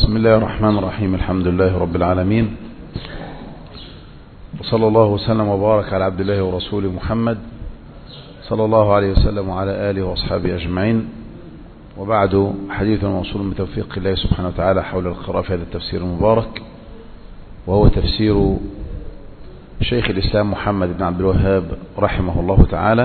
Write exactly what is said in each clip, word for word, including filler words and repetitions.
بسم الله الرحمن الرحيم. الحمد لله رب العالمين، وصلى الله وسلم وبارك على عبد الله ورسوله محمد صلى الله عليه وسلم وعلى آله وأصحابه أجمعين. وبعد، حديث موصول بتوفيق الله سبحانه وتعالى حول القراءة في هذا التفسير المبارك، وهو تفسير شيخ الإسلام محمد بن عبد الوهاب رحمه الله تعالى.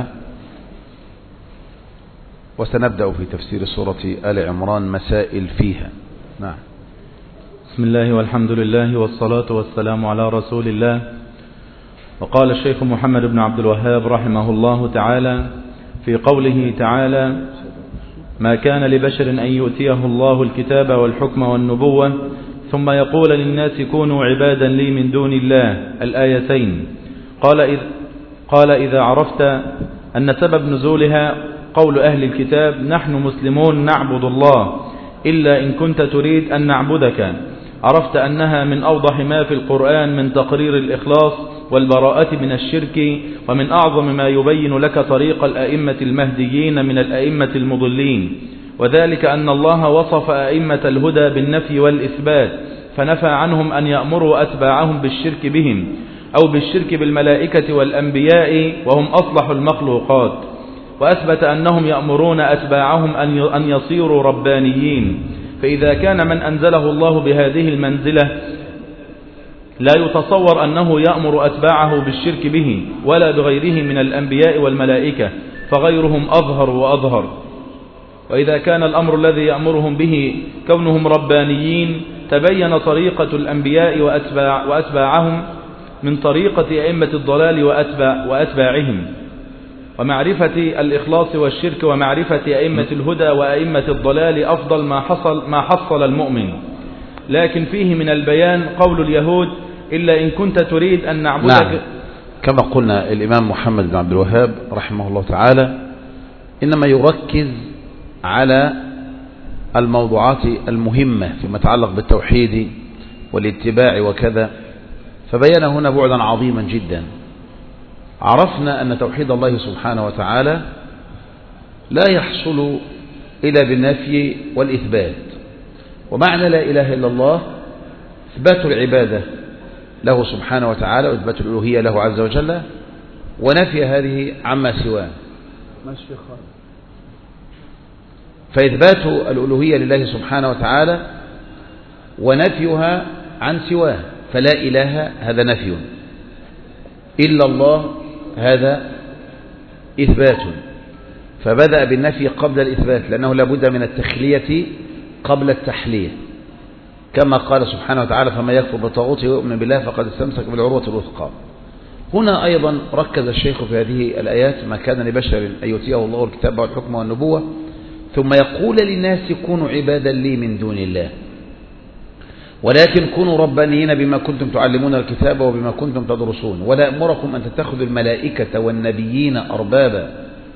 وسنبدأ في تفسير سورة آل عمران مسائل فيها. نعم. بسم الله والحمد لله والصلاة والسلام على رسول الله. وقال الشيخ محمد بن عبد الوهاب رحمه الله تعالى في قوله تعالى: ما كان لبشر أن يؤتيه الله الكتاب والحكم والنبوة ثم يقول للناس كونوا عبادا لي من دون الله، الآيتين. قال إذ قال إذا عرفت أن سبب نزولها قول أهل الكتاب نحن مسلمون نعبد الله إلا إن كنت تريد أن نعبدك، عرفت أنها من أوضح ما في القرآن من تقرير الإخلاص والبراءة من الشرك، ومن أعظم ما يبين لك طريق الأئمة المهديين من الأئمة المضلين، وذلك أن الله وصف أئمة الهدى بالنفي والإثبات، فنفى عنهم أن يأمروا أتباعهم بالشرك بهم أو بالشرك بالملائكة والأنبياء وهم أصلح المخلوقات، وأثبت أنهم يأمرون أتباعهم أن يصيروا ربانيين. فإذا كان من أنزله الله بهذه المنزلة لا يتصور أنه يأمر أتباعه بالشرك به ولا بغيره من الأنبياء والملائكة، فغيرهم أظهر وأظهر. وإذا كان الأمر الذي يأمرهم به كونهم ربانيين تبين طريقة الأنبياء وأتباع وأتباعهم من طريقة أئمة الضلال وأتباع وأتباعهم، ومعرفة الإخلاص والشرك ومعرفة أئمة الهدى وأئمة الضلال أفضل ما حصل ما حصل المؤمن. لكن فيه من البيان قول اليهود إلا إن كنت تريد أن نعبدك. نعم. كما قلنا، الإمام محمد بن عبد الوهاب رحمه الله تعالى إنما يركز على الموضوعات المهمة فيما يتعلق بالتوحيد والاتباع وكذا، فبين هنا بعدا عظيما جدا. عرفنا أن توحيد الله سبحانه وتعالى لا يحصل إلا بالنفي والإثبات، ومعنى لا إله إلا الله إثبات العبادة له سبحانه وتعالى وإثبات الألوهية له عز وجل، ونفي هذه عما سواه. فإثبات الألوهية لله سبحانه وتعالى ونفيها عن سواه، فلا إله هذا نفي، إلا الله هذا إثبات، فبدأ بالنفي قبل الإثبات، لأنه لابد من التخلية قبل التحلية، كما قال سبحانه وتعالى: فما يكفر بالطاغوت ويؤمن بالله فقد استمسك بالعروة الوثقى. هنا أيضا ركز الشيخ في هذه الآيات: ما كان لبشر أن يؤتيه الله الكتاب والحكم والنبوة ثم يقول للناس كونوا عبادا لي من دون الله، ولكن كونوا ربانيين بما كنتم تعلمون الكتاب وبما كنتم تدرسون، ولا أمركم أن تتخذوا الملائكة والنبيين أربابا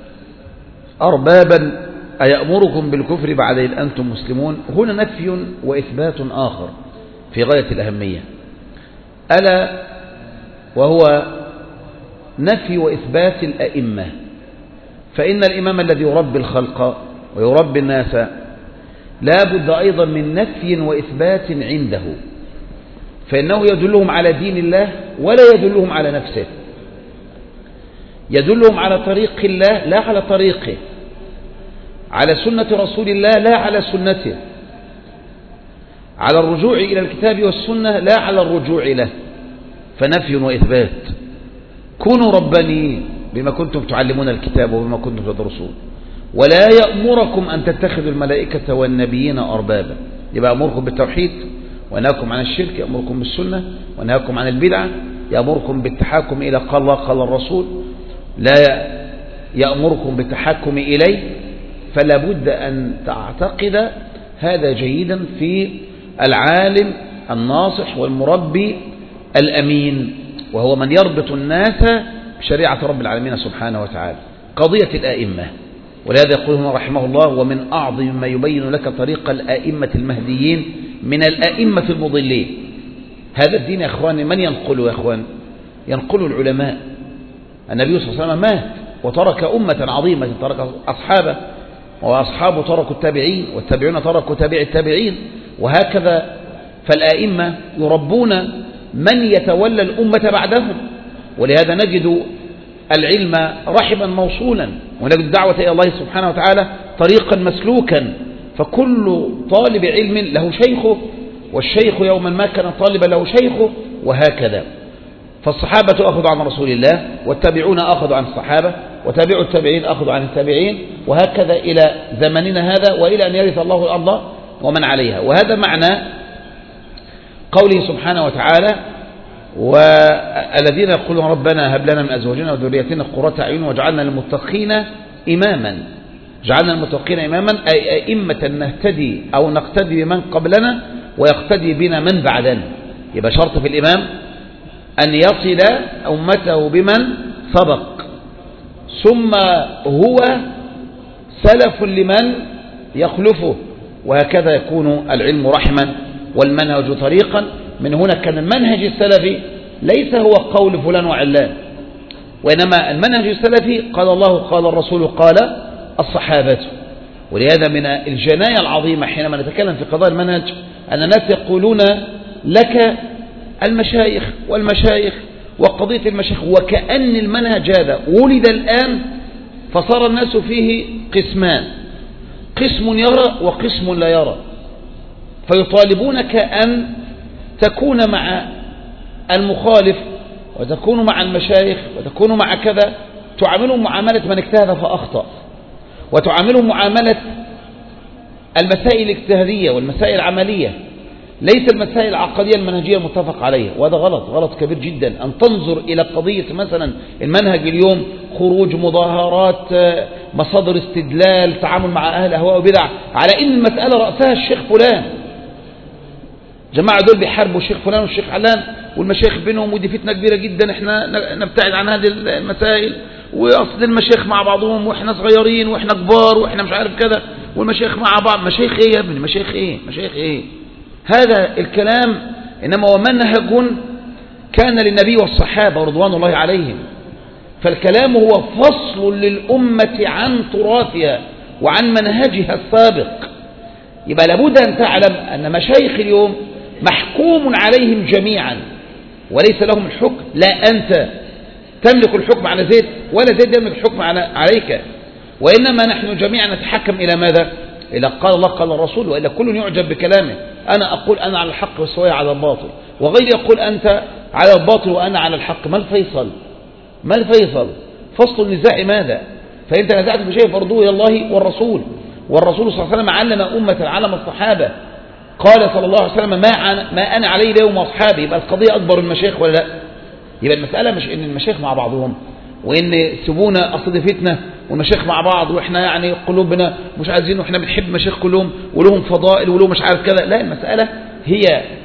أربابا أيأمركم بالكفر بعد إذ أنتم مسلمون. هنا نفي وإثبات آخر في غاية الأهمية، ألا وهو نفي وإثبات الأئمة. فإن الإمام الذي يربي الخلق ويربي الناس لا بد أيضا من نفي وإثبات عنده، فإنه يدلهم على دين الله ولا يدلهم على نفسه، يدلهم على طريق الله لا على طريقه، على سنة رسول الله لا على سنته، على الرجوع إلى الكتاب والسنة لا على الرجوع له. فنفي وإثبات: كونوا ربانيين بما كنتم تعلمون الكتاب وبما كنتم تدرسون، ولا يأمركم أن تتخذوا الملائكة والنبيين أربابا. يبقى أمركم بالتوحيد ونهاكم عن الشرك، يأمركم بالسنة ونهاكم عن البدعة، يأمركم بالتحاكم إلى قال الله قال الرسول، لا يأمركم بالتحكم إليه. فلا بد أن تعتقد هذا جيدا في العالم الناصح والمربي الأمين، وهو من يربط الناس بشريعة رب العالمين سبحانه وتعالى. قضية الآئمة، ولهذا يقول هنا رحمه الله: ومن أعظم ما يبين لك طريق الآئمة المهديين من الآئمة المضلين. هذا الدين يا أخوان من ينقله يا أخوان؟ ينقله العلماء. النبي صلى الله عليه وسلم مات وترك أمة عظيمة، ترك أصحابه، وأصحابه تركوا التابعين، والتابعون تركوا تابع التابعين، وهكذا فالآئمة يربون من يتولى الأمة بعدهم، ولهذا نجد العلم رحبا موصولا، ونجد الدعوة إلى الله سبحانه وتعالى طريقا مسلوكا، فكل طالب علم له شيخه، والشيخ يوما ما كان طالبا له شيخه، وهكذا. فالصحابة أخذوا عن رسول الله، والتابعون أخذوا عن الصحابة، وتابعوا التابعين أخذوا عن التابعين، وهكذا إلى زمننا هذا، وإلى أن يرث الله الأرض ومن عليها. وهذا معنى قوله سبحانه وتعالى: والذين يقولون ربنا هب لنا من أزواجنا وذرياتنا قرة أعين واجعلنا للمتقين إماما. جعلنا المتقين إماما أي أئمة نهتدي أو نقتدي بمن قبلنا ويقتدي بنا من بعدنا. يبقى شرط في الإمام أن يصل أمته بمن سبق، ثم هو سلف لمن يخلفه، وهكذا يكون العلم رحما والمنهج طريقا. من هنا كان المنهج السلفي ليس هو قول فلان وعلان، وإنما المنهج السلفي قال الله قال الرسول قال الصحابة. ولهذا من الجناية العظيمة حينما نتكلم في قضاء المنهج أن الناس يقولون لك المشايخ والمشايخ وقضية المشايخ، وكأن المنهج هذا ولد الآن فصار الناس فيه قسمان، قسم يرى وقسم لا يرى، فيطالبونك أن تكون مع المخالف وتكون مع المشايخ وتكون مع كذا، تعاملهم معاملة من اجتهد فأخطأ، وتعاملهم معاملة المسائل الاجتهادية والمسائل العملية، ليس المسائل العقدية المنهجية المتفق عليها. وهذا غلط، غلط كبير جدا أن تنظر إلى قضية مثلا المنهج اليوم، خروج، مظاهرات، مصادر استدلال، تعامل مع أهل أهواء وبدع، على إن المسألة رأسها الشيخ فلان. جماعة دول بيحاربوا الشيخ فلان والشيخ علان والمشايخ بينهم، ودي فتنة كبيرة جدا، احنا نبتعد عن هذه المسائل، وأصل المشايخ مع بعضهم واحنا صغيرين واحنا كبار واحنا مش عارف كذا، والمشايخ مع بعض. مشايخ ايه يا ابني؟ مشايخ ايه؟ مشايخ ايه؟ هذا الكلام إنما هو منهج كان للنبي والصحابة رضوان الله عليهم، فالكلام هو فصل للأمة عن تراثها وعن منهجها السابق. يبقى لابد أن تعلم أن مشايخ اليوم محكوم عليهم جميعا وليس لهم الحكم، لا أنت تملك الحكم على زيد ولا زيد يملك الحكم عليك، وإنما نحن جميعا نتحكم إلى ماذا؟ إلى قال الله قال الرسول، وإلا كل يعجب بكلامه. أنا أقول أنا على الحق والسواء على الباطل، وغيري يقول أنت على الباطل وأنا على الحق. ما الفيصل؟ ما الفيصل؟ فصل النزاع ماذا؟ فأنت نزعت في شيء فرضوه إلى الله والرسول، والرسول صلى الله عليه وسلم علم أمة علم الصحابة، قال صلى الله عليه وسلم ما, ما أنا عليه اليوم وأصحابي. يبقى القضية أكبر المشايخ ولا لا؟ يبقى المسألة مش إن المشايخ مع بعضهم وإن سبونا أصل فتنة والمشايخ مع بعض وإحنا يعني قلوبنا مش عايزين وإحنا بنحب المشايخ كلهم ولهم فضائل ولهم مش عارف كذا. لا، المسألة هي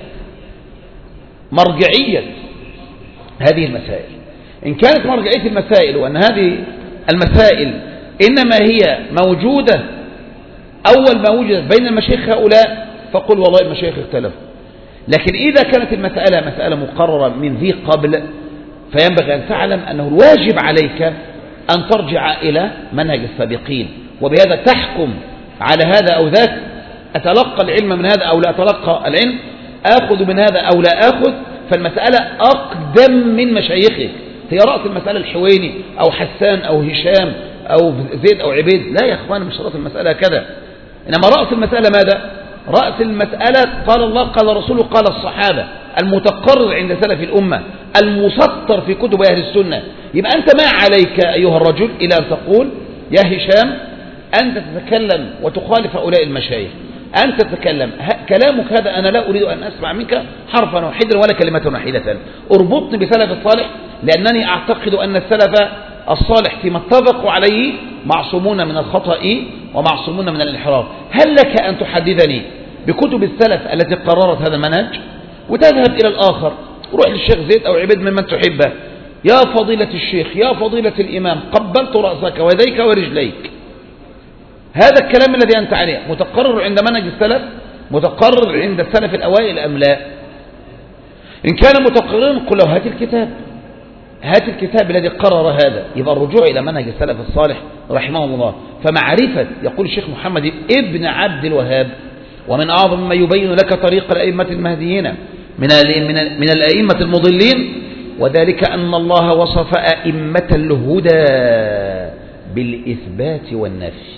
مرجعية هذه المسائل. إن كانت مرجعية المسائل وأن هذه المسائل إنما هي موجودة أول ما وجدت بين المشايخ هؤلاء فقل والله المشايخ اختلفوا. لكن إذا كانت المسألة مسألة مقررة من ذي قبل فينبغي أن تعلم أنه الواجب عليك أن ترجع إلى منهج السابقين، وبهذا تحكم على هذا أو ذاك، أتلقى العلم من هذا أو لا أتلقى العلم، أخذ من هذا أو لا أخذ. فالمسألة أقدم من مشايخك، هي رأس المسألة الحويني أو حسان أو هشام أو زيد أو عبيد. لا يا أخوان، مش رأس المسألة كذا، إنما رأس المسألة ماذا؟ رأس المسألة قال الله قال رسوله قال الصحابة، المتقرر عند سلف الأمة، المسطر في كتب أهل السنة. يبقى أنت ما عليك أيها الرجل إلى أن تقول يا هشام أنت تتكلم وتخالف هؤلاء المشايخ، أنت تتكلم كلامك هذا أنا لا أريد أن أسمع منك حرفا واحدا ولا كلمة واحدة، اربطني بسلف الصالح، لأنني أعتقد أن السلف الصالح فيما اتفقوا عليه معصومون من الخطأ ومعصومون من الانحراف. هل لك أن تحدثني بكتب السلف التي قررت هذا المنهج وتذهب إلى الآخر، روح للشيخ زيد أو عبيد ممن تحبه، يا فضيلة الشيخ يا فضيلة الإمام قبلت رأسك ويديك ورجليك. هذا الكلام الذي أنت عليه متقرر عند منهج السلف، متقرر عند السلف الأوائل أم لا؟ إن كان متقررا قل له هات الكتاب، هات الكتاب الذي قرر هذا. يبقى الرجوع إلى منهج السلف الصالح رحمه الله. فمعرفة، يقول الشيخ محمد ابن عبد الوهاب ومن أعظم ما يبين لك طريق الأئمة المهديين من من من الأئمة المضلين، وذلك أن الله وصف أئمة الهدى بالإثبات والنفي.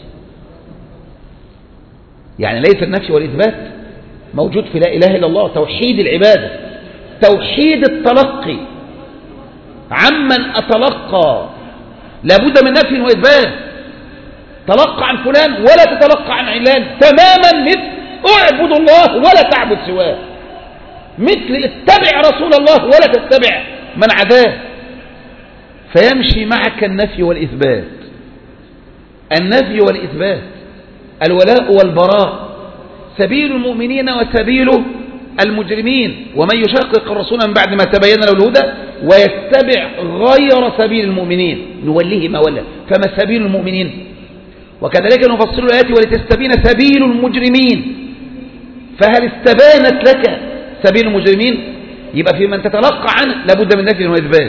يعني ليس النفي والإثبات موجود في لا إله إلا الله، توحيد العبادة، توحيد التلقي. عمن أتلقى لابد من نفي وإثبات. تلقى عن فلان ولا تتلقى عن علان، تماما مثل اعبد الله ولا تعبد سواه، مثل اتبع رسول الله ولا تتبع من عداه. فيمشي معك النفي والإثبات، النفي والإثبات، الولاء والبراء، سبيل المؤمنين وسبيل المجرمين. ومن يشاقق الرسول من بعد ما تبين له الهدى ويتبع غير سبيل المؤمنين نوليه ما ولى. فما سبيل المؤمنين؟ وكذلك نفصل الآيات ولتستبين سبيل المجرمين. فهل استبانت لك سبيل المجرمين؟ يبقى في من تتلقى عنه لابد من نفي وإثبات،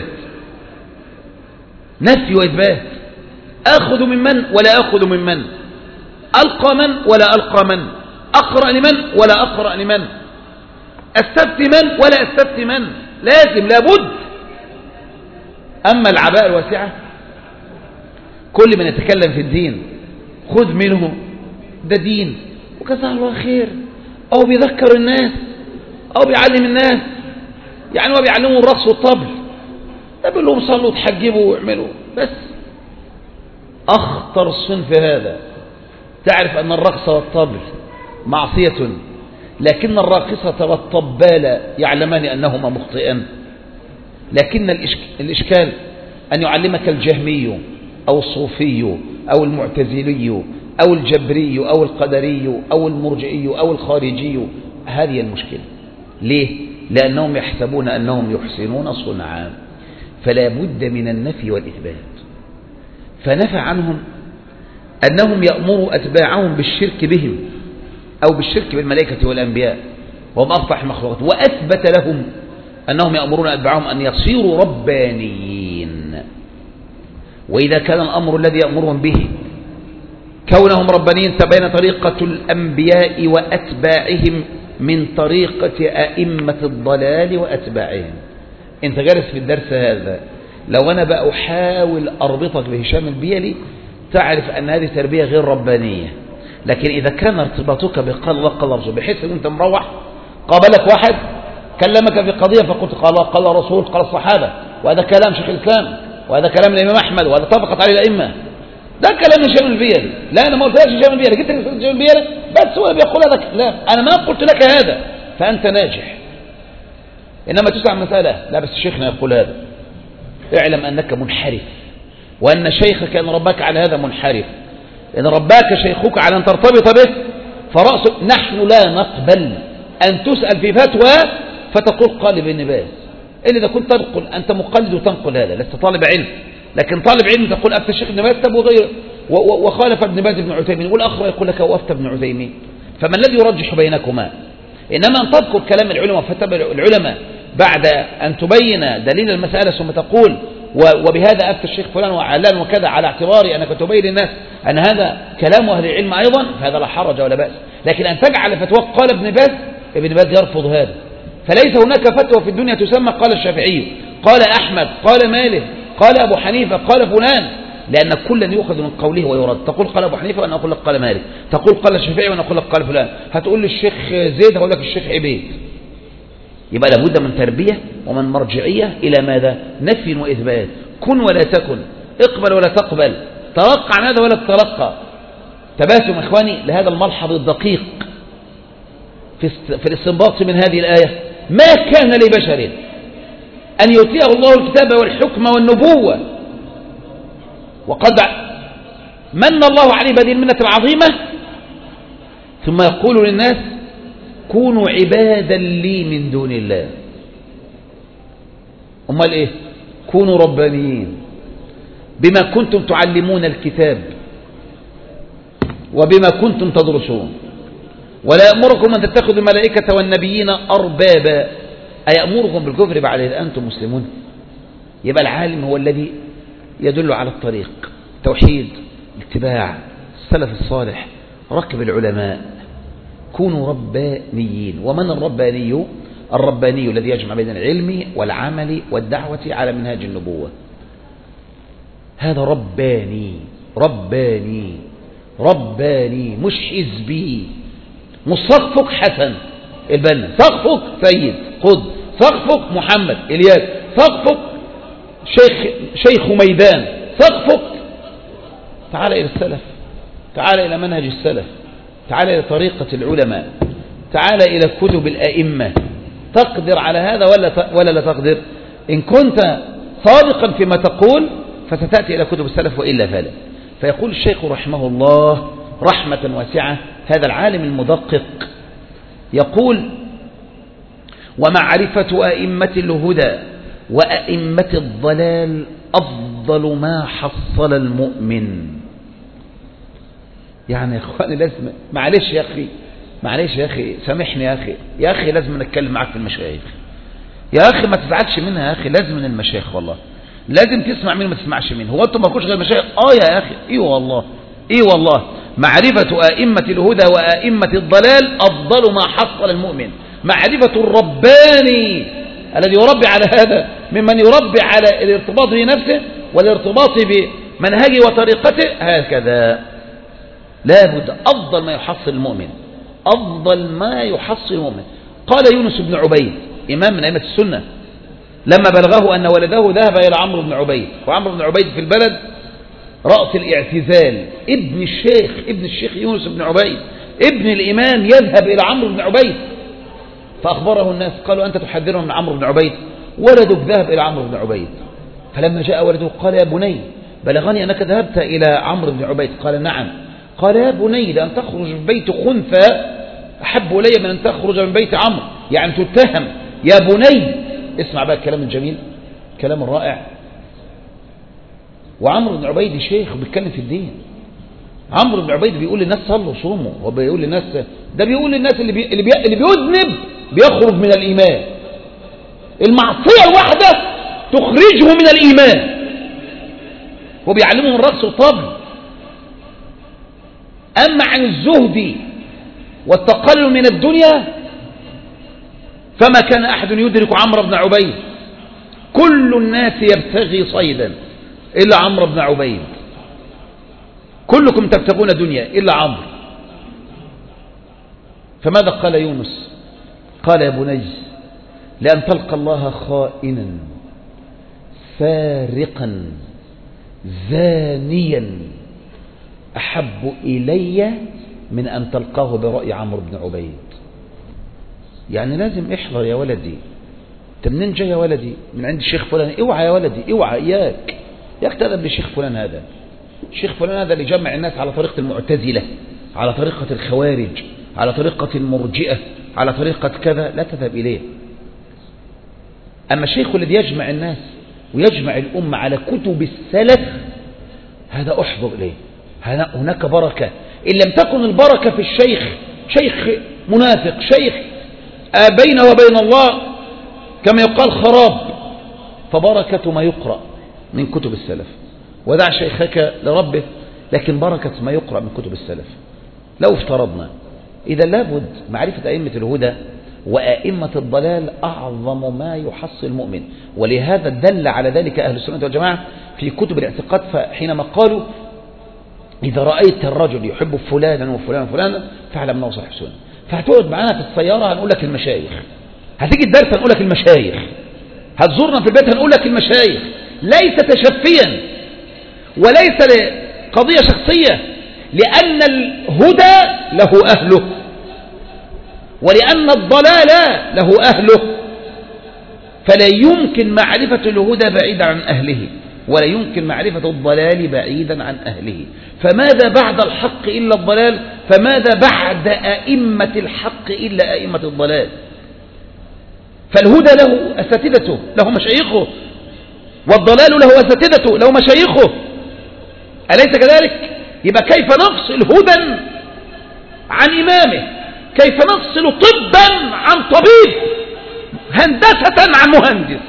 نفي وإثبات. أخذ من من ولا أخذ من من، ألقى من ولا ألقى من، أقرأ لمن ولا أقرأ لمن، أستفتي من ولا أستفتي من، لازم لابد. أما العباءة الواسعة، كل من يتكلم في الدين خذ منه، ده دين وكذا الله خير، أو بيذكر الناس أو بيعلم الناس، يعني هو بيعلموا الرقص والطبل، ده بيقول لهم صلوا وتحجبوا واعملوا بس. أخطر صنف هذا. تعرف أن الرقص والطبل معصية، لكن الراقصة والطبال يعلمان أنهما مخطئان. لكن الإشكال أن يعلمك الجهمي أو الصوفي أو المعتزلي أو الجبري أو القدري أو المرجئي أو الخارجي. هذه المشكلة. ليه؟ لأنهم يحسبون أنهم يحسنون صنعا، فلا بد من النفي والإثبات. فنفى عنهم أنهم يأمروا أتباعهم بالشرك بهم أو بالشرك بالملائكة والأنبياء وهم أفضح المخلوقات، وأثبت لهم أنهم يأمرون أتباعهم أن يصيروا ربانيين. وإذا كان الأمر الذي يأمرهم به كونهم ربانيين، تبين طريقة الأنبياء وأتباعهم من طريقة أئمة الضلال وأتباعهم. أنت جالس في الدرس هذا، لو أنا بقى أحاول أربطك بهشام البيلي تعرف أن هذه تربية غير ربانية. لكن إذا كان ارتباطك بقال الله قال رسول، بحيث أن أنت مروح قابلك واحد كلمك في قضية فقلت قال الله قال رسول قال الصحابة، وهذا كلام شيخ الإسلام، وهذا كلام الإمام أحمد، وهذا طبقت عليه الأئمة، ده كلام هشام البيلي. لا أنا ما قلتلكش هشام البيلي، جبت لك هشام البيلي بس هو بيقول هذا كلام، أنا ما قلت لك هذا، فأنت ناجح. إنما تسعى مسألة لا بس شيخنا يقول هذا، اعلم أنك منحرف، وأن شيخك إن ربك على هذا منحرف. إن رباك شيخك على أن ترتبط به فرأسه. نحن لا نقبل أن تسأل في فتوى فتقول قال ابن باز، إلا إذا كنت تنقل أنت مقلد وتنقل هذا، لست طالب علم. لكن طالب علم تقول أفتى الشيخ ابن باز تب وغيره، وخالف ابن باز ابن عثيمين، والآخر يقول لك وأفتى ابن عثيمين. فما الذي يرجح بينكما؟ إنما أن تذكر كلام العلماء فتبع العلماء بعد أن تبين دليل المسألة ثم تقول وبهذا أفتى الشيخ فلان وعلان وكذا، على اعتبار أنك تبين للناس أن هذا كلام أهل العلم أيضا، فهذا لا حرج ولا بأس. لكن أن تجعل فتوى قال ابن باز، ابن باز يرفض هذا. فليس هناك فتوى في الدنيا تسمى قال الشافعي، قال أحمد، قال مالك، قال أبو حنيفة، قال فلان، لأن كلا يؤخذ من قوله ويرد. تقول قال أبو حنيفة وأنا أقول لك قال مالك، تقول قال الشافعي وأنا أقول لك قال فلان، هتقول للشيخ زيد هقول لك الشيخ عبيد. يبقى لابد من تربية ومن مرجعية إلى ماذا؟ نفي وإثبات. كن ولا تكن، اقبل ولا تقبل، تلقى عن هذا ولا تتلقى. تباسم إخواني لهذا الملحظ الدقيق في الاستنباط من هذه الآية. ما كان لبشر أن يؤتيه الله الكتاب والحكم والنبوة وقد من الله عليه بهذه المنة العظيمة، ثم يقول للناس كونوا عبادا لي من دون الله. أمال إيه؟ كونوا ربانيين بما كنتم تعلمون الكتاب وبما كنتم تدرسون، ولا يأمركم أن تتخذوا الملائكة والنبيين أربابا، أيأمركم بالكفر بعد إذ أنتم مسلمون. يبقى العالم هو الذي يدل على الطريق، توحيد، اتباع السلف الصالح، ركب العلماء، كونوا ربانيين. ومن الرباني؟ الرباني الذي يجمع بين العلم والعمل والدعوة على منهاج النبوة، هذا رباني. رباني رباني مش حزبي. مش سقفك حسن البنا، سقفك سيد خذ، سقفك محمد الياس، سقفك شيخ شيخ ميدان، سقفك تعال إلى السلف، تعال إلى منهج السلف، تعال إلى طريقة العلماء، تعال إلى كتب الأئمة. تقدر على هذا ولا ولا لا تقدر؟ إن كنت صادقا فيما تقول فستأتي إلى كتب السلف، وإلا فلا. فيقول الشيخ رحمه الله رحمة واسعة هذا العالم المدقق، يقول: ومعرفة أئمة الهدى وأئمة الضلال أفضل ما حصل المؤمن. يعني يا إخواني لازم، معلش يا أخي، معلش يا أخي، سامحني يا أخي، يا أخي لازم نتكلم معك في المشايخ يا أخي، ما تزعلش منها يا أخي، لازم من المشايخ والله، لازم تسمع منه ما تسمعش منه. هو أنتم ما كنتش غير مشايخ؟ آه يا أخي، إيه والله، إيه والله. معرفة أئمة الهدى وأئمة الضلال أفضل ما حصل المؤمن. معرفة الرباني الذي يربي على هذا ممن يربي على الارتباط بنفسه والارتباط بمنهجه وطريقته، هكذا لابد. أفضل ما يحصل المؤمن، أفضل ما يحصل المؤمن. قال يونس بن عبيد إمام من أئمة السنة لما بلغه أن ولده ذهب إلى عمرو بن عبيد، وعمرو بن عبيد في البلد رأس الاعتزال، ابن الشيخ ابن الشيخ يونس بن عبيد ابن الإمام يذهب إلى عمرو بن عبيد، فأخبره الناس قالوا: أنت تحذرهم من عمرو بن عبيد؟ ولدك ذهب إلى عمرو بن عبيد. فلما جاء ولده قال: يا بني بلغني أنك ذهبت إلى عمرو بن عبيد. قال: نعم. قال: يا بني لأن تخرج من بيت خنثى أحب إلي من أن تخرج من بيت عمرو، يعني تتهم. يا بني، اسمع بقى الكلام الجميل، كلام الرائع. وعمرو بن عبيد شيخ بيتكلم في الدين. عمرو بن عبيد بيقول للناس صلوا صوموا، وبيقول للناس، ده بيقول للناس اللي بي اللي, بي اللي بيذنب بيخرج من الإيمان، المعصية الواحدة تخرجه من الإيمان، وبيعلمهم الرقص والطبل. أما عن الزهد والتقلل من الدنيا فما كان أحد يدرك عمرو بن عبيد. كل الناس يبتغي صيدا إلا عمرو بن عبيد، كلكم تبتغون دنيا إلا عمرو. فماذا قال يونس؟ قال: يا بني لأن تلقى الله خائنا سارقا زانيا أحب إلي من أن تلقاه برأي عمرو بن عبيد. يعني لازم احذر يا ولدي. انت منين جاي يا ولدي؟ من عند الشيخ فلان. اوعى يا ولدي، اوعى، اياك اياك تذهب للشيخ فلان. هذا الشيخ فلان هذا اللي جمع الناس على طريقة المعتزلة، على طريقة الخوارج، على طريقة المرجئة، على طريقة كذا، لا تذهب إليه. أما الشيخ الذي يجمع الناس ويجمع الأمة على كتب السلف، هذا أحضر إليه، هناك بركة. إن لم تكن البركة في الشيخ، شيخ منافق، شيخ بينه وبين الله كما يقال خراب، فبركة ما يقرأ من كتب السلف. ودع شيخك لربه، لكن بركة ما يقرأ من كتب السلف. لو افترضنا إذا لابد معرفة أئمة الهدى وأئمة الضلال أعظم ما يحصل المؤمن. ولهذا دل على ذلك أهل السنة والجماعة في كتب الاعتقاد، فحينما قالوا: إذا رأيت الرجل يحب فلانا وفلانا وفلانا فاعلم أنه صاحب سنة. فهتقعد معنا في السيارة هنقول لك المشايخ، هتيجي الدرس هنقول لك المشايخ، هتزورنا في البيت هنقول لك المشايخ، ليس تشفيا وليس لقضية شخصية، لأن الهدى له أهله ولأن الضلال له أهله، فلا يمكن معرفة الهدى بعيدا عن أهله، ولا يمكن معرفة الضلال بعيدا عن أهله. فماذا بعد الحق إلا الضلال؟ فماذا بعد أئمة الحق إلا أئمة الضلال؟ فالهدى له أساتذته، له مشايخه، والضلال له أساتذته، له مشايخه، أليس كذلك؟ يبقى كيف نفصل هدى عن إمامه؟ كيف نفصل طبا عن طبيب؟ هندسة عن مهندس؟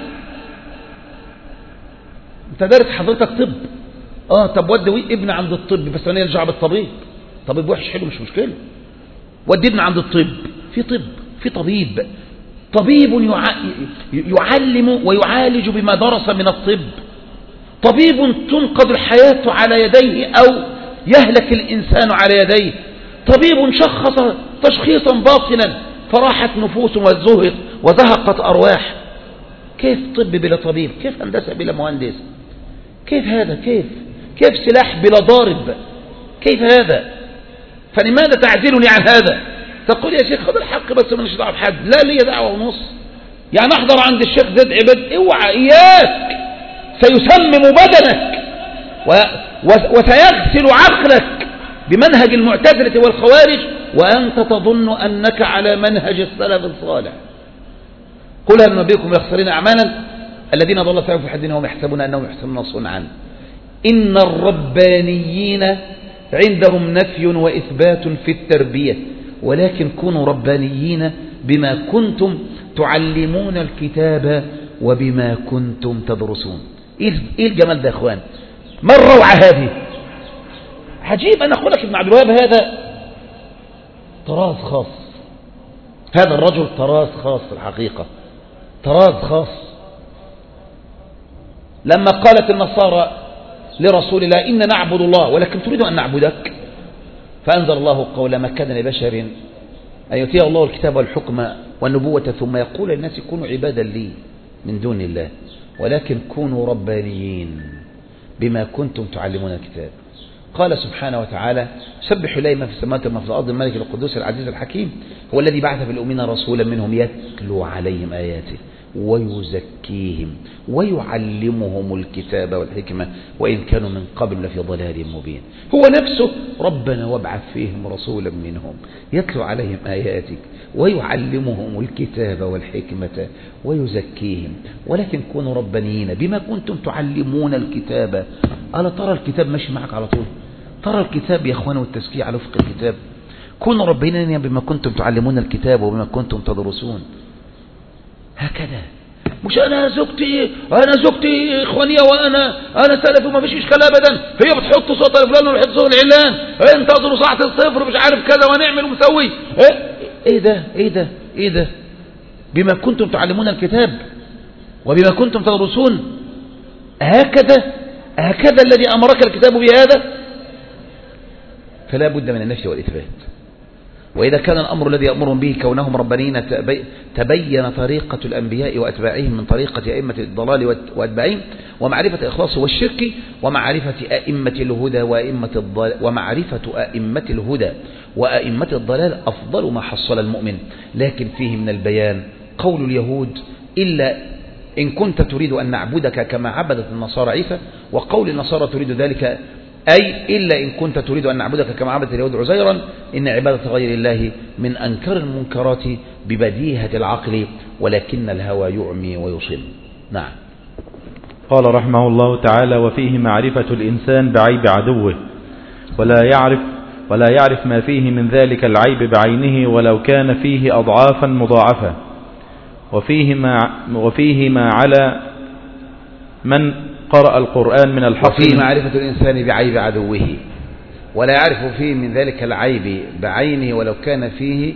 انت دارس حضرتك طب، اه طب ودي ابن عند الطب بس انا يرجع بالطبيب، طبيب وحش حلو مش مشكلة، ودينا عند الطب، في طب، في طبيب، طبيب يعلم ويعالج بما درس من الطب، طبيب تنقذ الحياة على يديه أو يهلك الإنسان على يديه، طبيب شخص تشخيصا باطلا فراحت نفوس وزهق وزهقت أرواح. كيف طب بلا طبيب؟ كيف هندسة بلا مهندس؟ كيف هذا؟ كيف كيف سلاح بلا ضارب؟ كيف هذا؟ فلماذا تعزلني عن هذا؟ تقول يا شيخ خذ الحق بس ماليش دعوه بحد. لا، لي دعوه ونص. يعني احضر عند الشيخ زيد عباد، اوعى اياك، سيسمم بدنك وسيغسل عقلك بمنهج المعتزلة والخوارج وأنت تظن أنك على منهج السلف الصالح. قل هل ننبئكم بالأخسرين أعمالا الذين ضل سعيهم في الحياة وهم يحسبون أنهم يحسنون صنعا. إن الربانيين عندهم نفي وإثبات في التربية، ولكن كونوا ربانيين بما كنتم تعلمون الكتاب وبما كنتم تدرسون. إيه الجمال ده يا أخوان؟ ما الروعة هذه؟ عجيب أن أقول لك ابن عبد الوهاب هذا طراز خاص، هذا الرجل طراز خاص الحقيقة، طراز خاص. لما قالت النصارى لرسول الله إن نعبد الله ولكن تريد أن نعبدك، فأنزل الله قول ما كان لبشر أن يؤتيه الله الكتاب والحكم والنبوة ثم يقول للناس كونوا عبادا لي من دون الله ولكن كونوا ربانيين بما كنتم تعلمون الكتاب. قال سبحانه وتعالى سبح لله ما في السماوات وما في الأرض الملك القدوس العزيز الحكيم هو الذي بعث في الأمين رسولا منهم يتلو عليهم آياته ويزكيهم ويعلمهم الكتاب والحكمة وإن كانوا من قبل لفي ضلال مبين. هو نفسه ربنا وابعث فيهم رسولا منهم يتلو عليهم آياتك ويعلمهم الكتاب والحكمة ويزكيهم ولكن كونوا ربانيين بما كنتم تعلمون الكتاب. ألا ترى الكتاب ماشي معك على طول؟ ترى الكتاب يا أخوان والتزكية على وفق الكتاب. كونوا ربانيين بما كنتم تعلمون الكتاب وبما كنتم تدرسون. هكذا، مش أنا زوجتي أنا زوجتي إخوانية وأنا أنا سلفي وما فيش إشكال أبدا، هي بتحط صوت الفلان وبتحط صوت العلان، انتظروا ساعة الصفر مش عارف كذا ونعمل ومسوي. إيه؟ إيه ده إيه ده إيه ده؟ بما كنتم تعلمون الكتاب وبما كنتم تدرسون. هكذا هكذا الذي أمرك الكتاب بهذا، فلا بد من النفي والإثبات. وإذا كان الأمر الذي يأمرهم به كونهم ربانيين تبين طريقة الأنبياء وأتباعهم من طريقة أئمة الضلال وأتباعهم ومعرفة الإخلاص والشرك ومعرفة أئمة الهدى وأئمة الضلال ومعرفة أئمة الهدى وأئمة الضلال أفضل ما حصل المؤمن. لكن فيه من البيان قول اليهود إلا إن كنت تريد أن نعبدك كما عبدت النصارى عيسى، وقول النصارى تريد ذلك أي إلا إن كنت تريد أن نعبدك كما عبدت اليهود عزيرا إن عبادة غير الله من أنكر المنكرات ببديهة العقل ولكن الهوى يعمي ويصم. نعم. قال رحمه الله تعالى وفيه معرفة الإنسان بعيب عدوه ولا يعرف ولا يعرف ما فيه من ذلك العيب بعينه ولو كان فيه أضعافا مضاعفة، وفيه ما, وفيه ما على من قرأ القرآن من الحق. وفيه معرفة الإنسان بعيب عدوه ولا يعرف فيه من ذلك العيب بعينه ولو كان فيه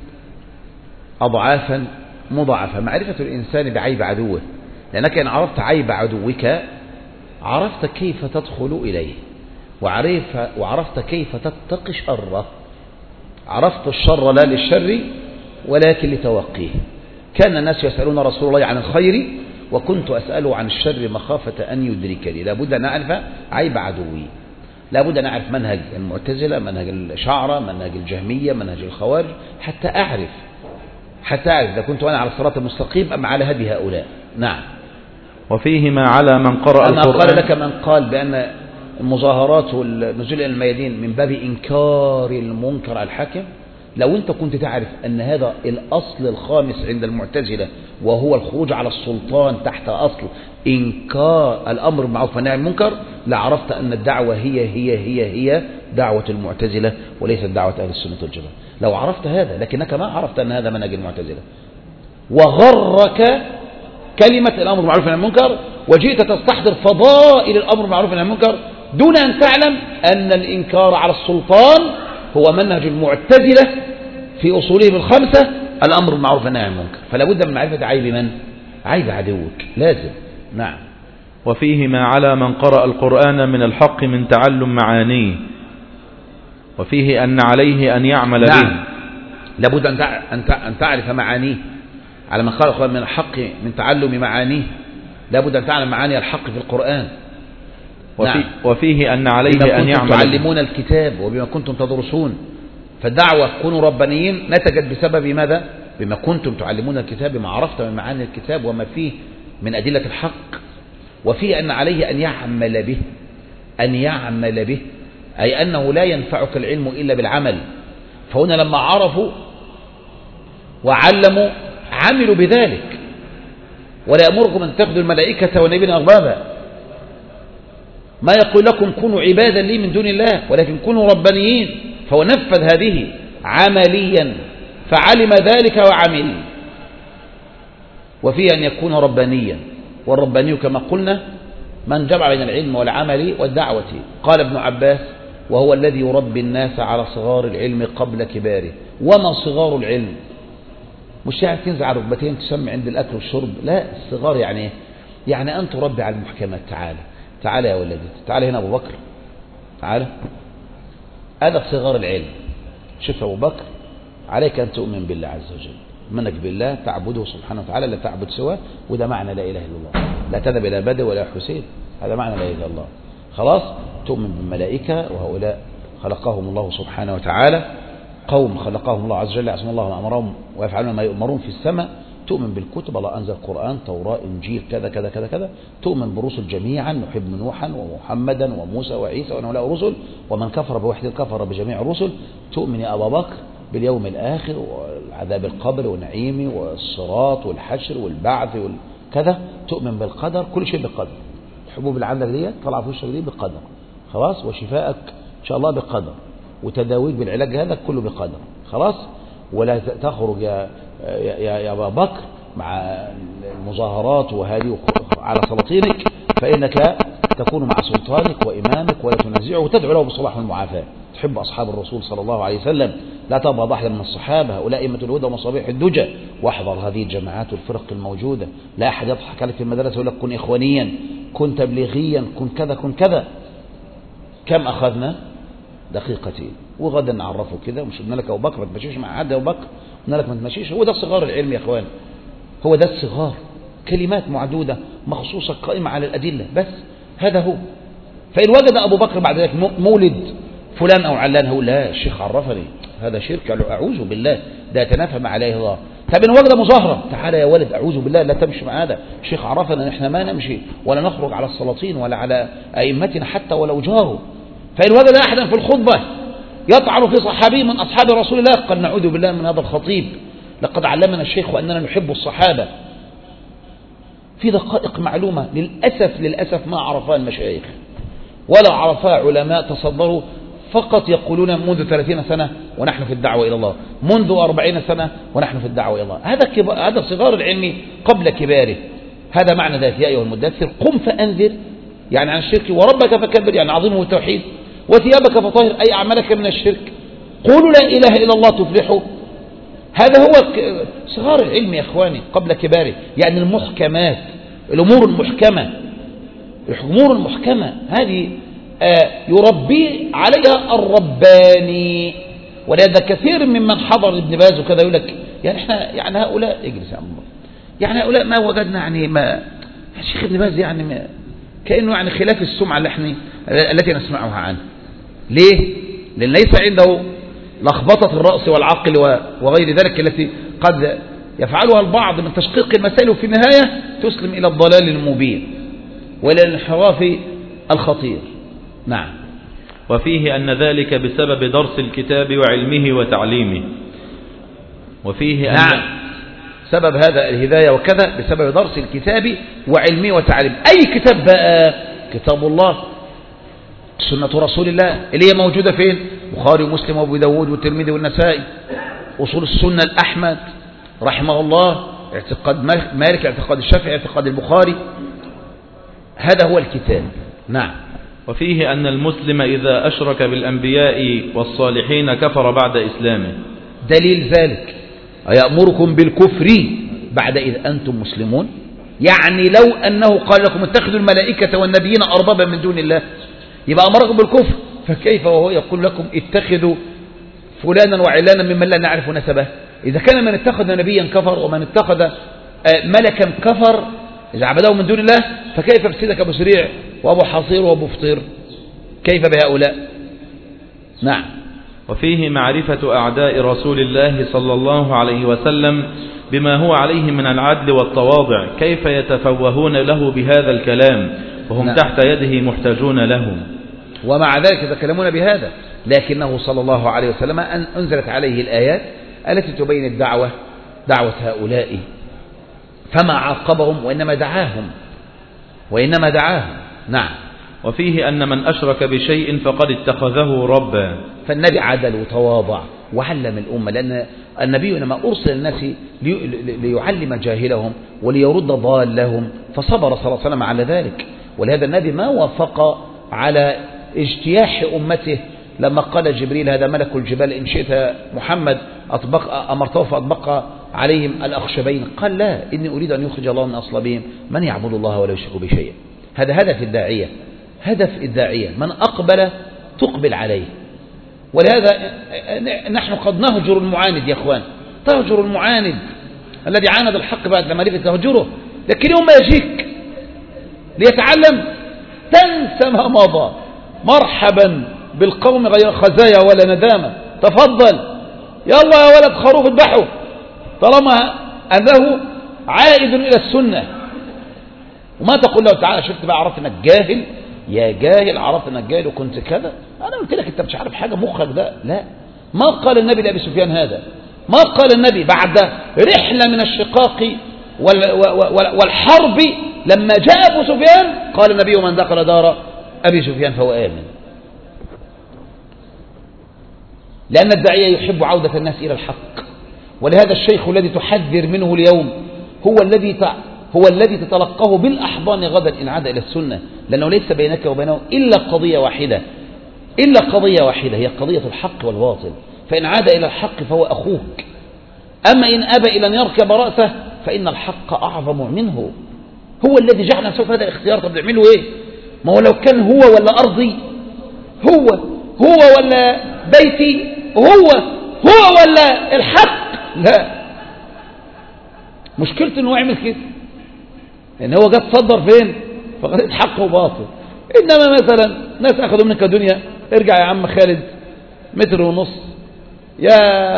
أضعافا مضاعفة. معرفة الإنسان بعيب عدوه، لأنك إن عرفت عيب عدوك عرفت كيف تدخل إليه وعرفت كيف تتقي شره. عرفت الشر لا للشر ولكن لتوقيه. كان الناس يسألون رسول الله عن الخير وكنت أسأله عن الشر مخافة أن يدركني. لابد أن أعرف عيب عدوي، لابد أن أعرف منهج المعتزلة، منهج الشعرة، منهج الجهمية، منهج الخوارج، حتى أعرف حتى أعرف إذا كنت أنا على الصراط المستقيم أم على هدي هؤلاء. نعم. وفيه ما على من قرأ أنا القرآن. قال لك من قال بأن المظاهرات والنزول إلى الميادين من باب إنكار المنكر على الحاكم، لو أنت كنت تعرف أن هذا الأصل الخامس عند المعتزلة وهو الخروج على السلطان تحت أصل إنكار الأمر بالمعروف والنهي عن المنكر، لعرفت أن الدعوة هي هي هي هي دعوة المعتزلة وليست دعوة أهل السنة والجماعة. لو عرفت هذا، لكنك ما عرفت أن هذا منهج المعتزلة وغرك كلمة الأمر بالمعروف والنهي عن المنكر وجئت تستحضر فضائل الأمر بالمعروف والنهي عن المنكر دون أن تعلم أن الإنكار على السلطان هو منهج المعتزلة في أصولهم الخمسة الأمر بالمعروف والنهي عن المنكر، فلا بد من معرفة عيب من؟ عيب عدوك، لازم. نعم. وفيه ما على من قرأ القرآن من الحق من تعلم معانيه، وفيه أن عليه أن يعمل نعم. به. لابد أن تعرف معانيه، على من قرأ القرآن من الحق من تعلم معانيه، لابد أن تعلم معاني الحق في القرآن. وفي نعم. وفيه أن عليه أن يعمل تعلمون الكتاب وبما كنتم تدرسون، فالدعوة كونوا ربانيين نتجت بسبب ماذا؟ بما كنتم تعلمون الكتاب، بما عرفت من معاني الكتاب وما فيه من أدلة الحق. وفيه أن عليه أن يعمل به، أن يعمل به أي أنه لا ينفعك العلم إلا بالعمل. فهنا لما عرفوا وعلموا عملوا بذلك. ولا يأمركم أن تاخذوا الملائكة والنبيين أربابا، ما يقول لكم كونوا عبادا لي من دون الله، ولكن كونوا ربانيين. فهو نفذ هذه عمليا فعلم ذلك وعمل. وفيه أن يكون ربانيا، والرباني كما قلنا من جمع بين العلم والعمل والدعوة. قال ابن عباس: وهو الذي يربي الناس على صغار العلم قبل كباره. وما صغار العلم؟ مش يعني تنزع على ركبتين تسمع عند الأكل والشرب، لا. الصغار يعني ايه؟ يعني أن تربي على المحكمات. تعالى تعالى يا ولدي، تعالى هنا أبو بكر، تعالى. هذا صغار العلم. شوف أبو بكر، عليك أن تؤمن بالله عز وجل، منك بالله تعبده سبحانه وتعالى، لا تعبد سواه، وده معنى لا إله إلا الله. لا تذهب إلى بدر ولا حسين، هذا معنى لا إله إلا الله. خلاص. تؤمن بالملائكة، وهؤلاء خلقهم الله سبحانه وتعالى، قوم خلقهم الله عز وجل يعصون الله ما أمرهم ويفعلون ما يؤمرون في السماء. تؤمن بالكتب، الله أنزل القرآن، توراة، إنجيل، كذا كذا كذا كذا. تؤمن بالرسل جميعا، نحب نوحا ومحمدا وموسى وعيسى وهؤلاء رسل، ومن كفر بوحده كفر بجميع الرسل. تؤمن يا أبا بكر باليوم الآخر والعذاب القبر والنعيم والصراط والحشر والبعث والكذا. تؤمن بالقدر، كل شيء بالقدر. الحبوب اللي عندك دي طلع في وشك دي بالقدر، خلاص. وشفائك إن شاء الله بالقدر، وتداويك بالعلاج هذا كله بقدر، خلاص. ولا تخرج يا يا يا أبا بكر مع المظاهرات وهذه على سلاطينك، فإنك تكون مع سلطانك وإمامك ولا تنازعه، وتدعو له بالصلاح والمعافاة. تحب أصحاب الرسول صلى الله عليه وسلم، لا تبغض أحدا من الصحابة، هؤلاء أئمة الهدى ومصابيح الدجى. واحذر هذه الجماعات والفرق الموجودة. لا أحد يضحك عليك في المدرسة يقول لك كن إخوانيا، كن تبليغيا، كن كذا كن كذا. كم أخذنا؟ دقيقتين، وغدا نعرفه كده. ومش قلنا لك أبو بكر ما تمشيش مع حد، أبو بكر قلنا لك ما تمشيش. هو ده صغار العلم يا إخوان، هو ده الصغار. كلمات معدودة مخصوصة قائمة على الأدلة بس، هذا هو. فإن وجد أبو بكر بعد ذلك مولد فلان أو علان، هو لا الشيخ عرفني، هذا شرك، أعوذ بالله، ده يتنافى مع عليه الله. طب إن وجد مظاهرة، تعالى يا ولد، أعوذ بالله، لا تمشي مع هذا الشيخ عرفنا، نحن ما نمشي ولا نخرج على السلاطين ولا على أئمتنا حتى ولو جاروا. فإن وجد أحدا في الخطبة يطعن في صحابي من أصحاب رسول الله، قال نعوذ بالله من هذا الخطيب، لقد علمنا الشيخ أننا نحب الصحابة. في دقائق معلومة للأسف للأسف ما عرفها المشايخ ولا عرفها علماء تصدروا، فقط يقولون منذ ثلاثين سنة ونحن في الدعوة إلى الله، منذ أربعين سنة ونحن في الدعوة إلى الله. هذا كب... هذا صغار العلم قبل كباره. هذا معنى ذلك: يا أيها المدثر قم فأنذر، يعني عن الشرك، وربك فكبر، يعني عظيمه التوحيد، وثيابك فطهر، أي أعمالك من الشرك، قولوا لا إله إلا الله تفلحوا. هذا هو صغار العلم يا إخواني قبل كباره، يعني المحكمات، الأمور المحكمة، الأمور المحكمة هذه آه يربي عليها الرباني. ولهذا كثير ممن حضر ابن باز وكذا يقول لك يعني احنا يعني هؤلاء اجلس يا عم يعني هؤلاء ما وجدنا يعني ما الشيخ ابن باز يعني ما كأنه يعني خلاف السمعة اللي احنا التي نسمعها عنه. ليه؟ لأن ليس عنده لخبطة الرأس والعقل وغير ذلك التي قد يفعلها البعض من تشقيق المسائل، وفي النهاية تسلم إلى الضلال المبين وإلى الانحراف الخطير. نعم. وفيه أن ذلك بسبب درس الكتاب وعلمه وتعليمه. وفيه أن نعم، سبب هذا الهداية وكذا بسبب درس الكتاب وعلمه وتعليمه. أي كتاب بقى؟ كتاب الله، سنة رسول الله اللي هي موجودة فين؟ بخاري ومسلم وابو داود والترمذي والنسائي، أصول السنة الأحمد رحمه الله، اعتقاد مالك، اعتقاد الشافعي، اعتقاد البخاري، هذا هو الكتاب. نعم. وفيه أن المسلم إذا أشرك بالأنبياء والصالحين كفر بعد إسلامه. دليل ذلك أيأمركم بالكفر بعد إذ أنتم مسلمون؟ يعني لو أنه قال لكم اتخذوا الملائكة والنبيين أربابا من دون الله يبقى أمركم بالكفر، فكيف وهو يقول لكم اتخذوا فلانا وعلانا ممن لا نعرف نسبه؟ إذا كان من اتخذ نبيا كفر ومن اتخذ ملكا كفر إذا عبدوه من دون الله، فكيف بسيدك أبو سريع وأبو حصير وأبو فطير؟ كيف بهؤلاء؟ نعم. وفيه معرفة أعداء رسول الله صلى الله عليه وسلم بما هو عليه من العدل والتواضع، كيف يتفوهون له بهذا الكلام وهم نعم. تحت يده محتاجون له. ومع ذلك يتكلمون بهذا، لكنه صلى الله عليه وسلم أن أنزلت عليه الآيات التي تبين الدعوة دعوة هؤلاء، فما عاقبهم وإنما دعاهم وإنما دعاهم. نعم. وفيه أن من أشرك بشيء فقد اتخذه ربا، فالنبي عدل وتواضع وعلم الأمة، لأن النبي لما أرسل الناس ليعلم جاهلهم وليرد ضالهم فصبر صلى الله عليه وسلم على ذلك. ولهذا النبي ما وافق على اجتياح أمته لما قال جبريل هذا ملك الجبال إن شئت محمد أطبق أمرته فأطبق عليهم الأخشبين، قال لا، إني أريد أن يخرج الله من أصلابهم من يعبد الله ولا يشرك به شيئا. هذا هدف الداعية، هدف الداعية من أقبل تقبل عليه. ولهذا نحن قد نهجر المعاند يا أخوان، تهجر المعاند الذي عاند الحق بعد لما لفت تهجره، لكن يوم ما يجيك ليتعلم تنسى ما مضى. مرحبا بالقوم غير خزايا ولا ندامة، تفضل يلا يا ولد خروف اذبحه، طالما أنه عائد إلى السنة. وما تقول له تعالى شفت بقى عرفت انك جاهل، يا جاهل عرفت انك جاهل وكنت كذا، انا قلت لك انت مش عارف حاجه، مخك ده لا. ما قال النبي لأبي سفيان هذا، ما قال النبي بعد رحله من الشقاق والحرب لما جاء ابو سفيان قال النبي من دخل دار ابي سفيان فهو آمن. لأن الداعية يحب عودة الناس إلى الحق. ولهذا الشيخ الذي تحذر منه اليوم هو الذي هو الذي تتلقاه بالأحضان غدا إن عاد إلى السنة، لأنه ليس بينك وبينه إلا قضية واحدة، إلا قضية واحدة هي قضية الحق والباطل، فإن عاد إلى الحق فهو أخوك. أما إن أبى إلى أن يركب رأسه فإن الحق أعظم منه. هو الذي جعل نفسه في هذا الاختيار. طب نعمله إيه؟ ما هو لو كان هو ولا أرضي، هو هو ولا بيتي، هو هو ولا الحق، لا. مشكلته إنه يعمل كده، إن هو جت صدر فين فقد حق وباطل. إنما مثلا ناس أخذوا منك دنيا، ارجع يا عم خالد متر ونص يا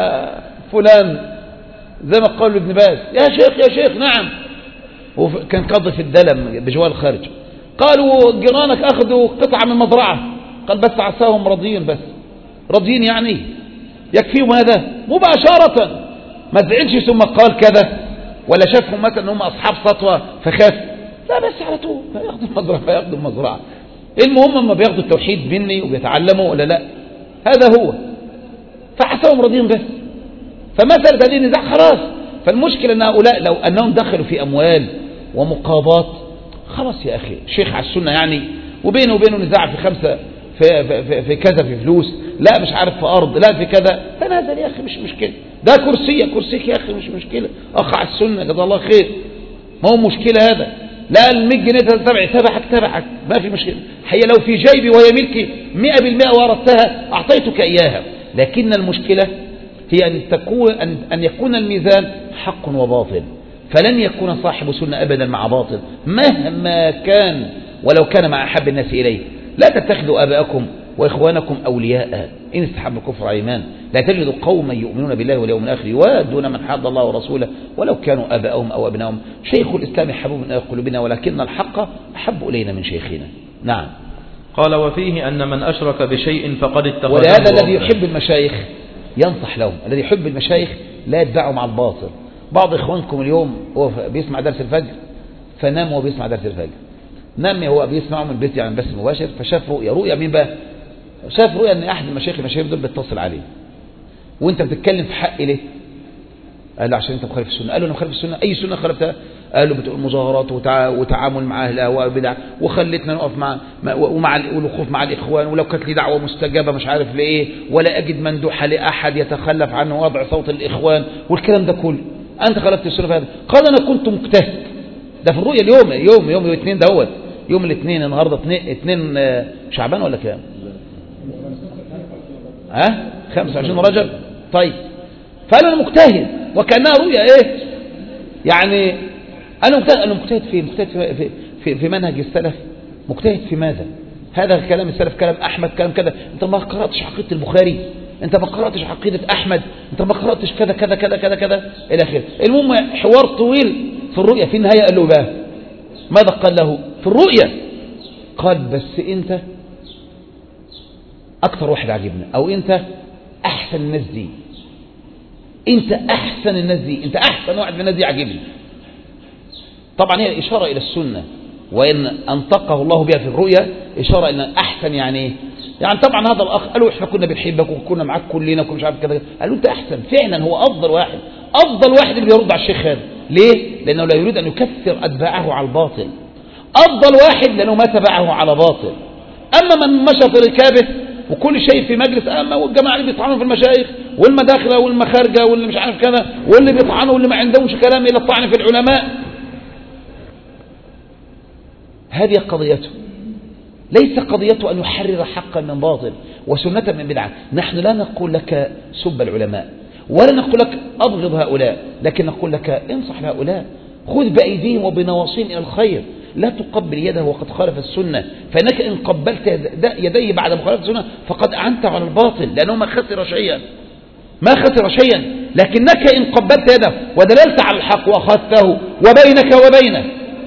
فلان، زي ما قالوا ابن باز يا شيخ يا شيخ نعم، وكان قاضي في الدلم بجوال الخارج، قالوا جيرانك أخذوا قطعة من مزرعة، قال بس عساهم راضيين، بس راضيين يعني يكفيهم هذا مباشرة، ما تزعلش ثم قال كذا، ولا شافهم مثلا هم أصحاب سطوة فخاف، لا بس على طول فياخدوا المزرعة فياخدوا المزرعة. المهم ما بياخدوا التوحيد مني وبيتعلموا ولا لا، هذا هو، فحسهم راضيين بس. فمثل هذه النزاع خلاص. فالمشكلة أن هؤلاء لو أنهم دخلوا في أموال ومقاضات خلاص يا أخي شيخ على السنة يعني، وبينه وبينه نزاع في خمسة في, في, في كذا في فلوس، لا مش عارف في أرض، لا في كذا، تنازل يا أخي مش مشكلة، ده كرسية كرسيك يا أخي مش مشكلة، أخ على السنة جزا الله خير، ما هو مشكلة هذا، لا المية جنيه تبعي تبعك تبعك ما في مشكلة، هي لو في جيبي وهي ملكي مئة بالمئة وردتها أعطيتك إياها. لكن المشكلة هي أن, تكون أن, أن يكون الميزان حق وباطل، فلن يكون صاحب سنة أبدا مع باطل مهما كان، ولو كان مع أحب الناس إليه. لا تتخذوا آباءكم وإخوانكم أولياء إن استحبوا الكفر على الإيمان، لا تجد قوما يؤمنون بالله واليوم الآخر يوادون من حاد الله ورسوله ولو كانوا آباءهم أو أبنائهم. شيخ الإسلام حبوب إلى قلوبنا ولكن الحق أحب إلينا من شيخنا. نعم. قال وفيه أن من أشرك بشيء فقد اتخذه. ولهذا الذي يحب المشايخ ينصح لهم، الذي يحب المشايخ لا يدعوا مع الباطل. بعض إخوانكم اليوم هو بيسمع درس الفجر فنام وهو بيسمع درس الفجر، نام هو بيسمعه من البيت يعني بس مباشر، فشاف رؤيا. رؤيا مين بقى؟ شاف رؤيا ان احد المشايخ المشايخ دول بيتصل عليه، وانت بتتكلم في حق ليه؟ قال له عشان انت مخالف السنه. قال له انا مخالف السنه؟ اي سنه خالفتها؟ قالوا بتقول مظاهرات وتع... وتعامل مع أهل الأهواء والبدع، وخلتنا نقف مع ومع الوقوف مع الإخوان، ولو كانت لي دعوة مستجابة مش عارف لإيه، ولا أجد مندوحة لأحد يتخلف عن وضع صوت الإخوان والكلام ده كله. أنت خلقت السنة في هذا. قال أنا كنت مجتهد. ده في الرؤية اليوم يوم يوم الاثنين دوت يوم الاثنين النهارده اثنين شعبان ولا كام؟ ها خمسة وعشرين رجب. طيب فقال أنا مجتهد وكأنها رؤية إيه يعني. أنا مجتهد أنا مجتهد في مجتهد في, في, في منهج السلف. مجتهد في ماذا؟ هذا كلام السلف، كلام أحمد، كلام كذا. أنت ما قرأتش عقيدة البخاري، أنت ما قرأتش عقيدة أحمد، أنت ما قرأتش كذا كذا كذا كذا كذا إلى آخره. المهم حوار طويل في الرؤية. في النهاية قال له بقى ماذا قال له في الرؤية؟ قال بس أنت أكثر واحد عجبنا، أو أنت أحسن الناس دي، أنت أحسن الناس دي، أنت أحسن واحد من الناس دي عجبني. طبعا هي إشارة إلى السنة، وإن أنطقه الله بها في الرؤيا إشارة إلى أحسن. يعني إيه؟ يعني طبعا هذا الأخ قالوا إحنا كنا بنحبك وكنا معاك كلنا وكنا مش عارف كذا. قالوا أنت أحسن فعلا. هو أفضل واحد، أفضل واحد اللي يرد على الشيخ هذا. ليه؟ لأنه لا يريد أن يكثر أتباعه على الباطل. أفضل واحد لأنه ما تبعه على باطل. أما من مشى في ركابه وكل شيء في مجلس، أما والجماعة اللي بيطعنوا في المشايخ والمداخلة والمخارجة واللي مش عارف كذا، واللي بيطعنوا واللي ما عندهمش كلام إلا الطعن في العلماء، هذه قضيته. ليس قضيته أن يحرر حقا من باطل وسنة من بدعة. نحن لا نقول لك سب العلماء ولا نقول لك أبغض هؤلاء، لكن نقول لك انصح هؤلاء، خذ بأيديهم وبنواصيهم إلى الخير، لا تقبل يده وقد خالف السنة، فإنك إن قبلت يديه بعد مخالفة السنة فقد أعنت على الباطل، لأنه ما خسر شيئا ما خسر شيئا. لكنك إن قبلت يده ودللت على الحق وأخذته وبينك وبينه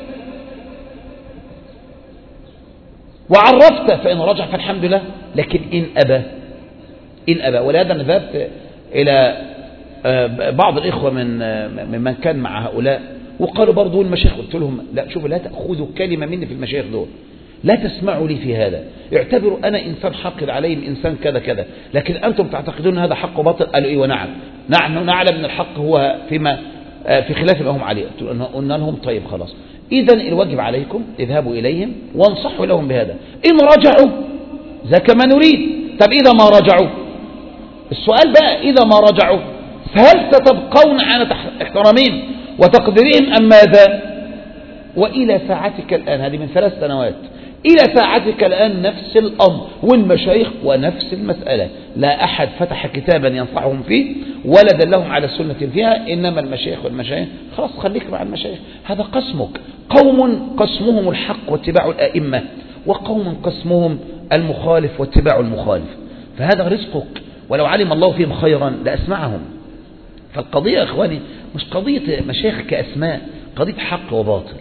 وعرفت فإن رجع فالحمد لله. لكن إن أبى إن أبى ولهذا أنا ذهبت إلى بعض الإخوة من ممن كان مع هؤلاء وقالوا برضو المشايخ، قلت لهم لا شوفوا، لا تأخذوا كلمة مني في المشايخ دول، لا تسمعوا لي في هذا، اعتبروا أنا إنسان حق عليهم إنسان كذا كذا، لكن أنتم تعتقدون هذا حق وباطل. قالوا إيه ونعم، نحن نعلم أن الحق هو فيما في خلاف ما هم عليه. قلنا لهم طيب خلاص، إذن الواجب عليكم اذهبوا إليهم وانصحوا لهم بهذا. إن رجعوا ذاك ما نريد. طب إذا ما رجعوا، السؤال بقى إذا ما رجعوا فهل ستبقون على احترامهم وتقديرهم أم ماذا؟ وإلى ساعتك الآن، هذه من ثلاث سنوات، إلى ساعتك الآن نفس الأمر والمشايخ ونفس المسألة. لا أحد فتح كتابا ينصحهم فيه ولا دلهم على سنة فيها، إنما المشايخ والمشايخ. خلاص خليك مع المشايخ، هذا قسمك. قوم قسمهم الحق واتباع الأئمة، وقوم قسمهم المخالف واتباع المخالف، فهذا رزقك. ولو علم الله فيهم خيرا لأسمعهم. فالقضية يا إخواني مش قضية مشايخ كأسماء، قضية حق وباطل.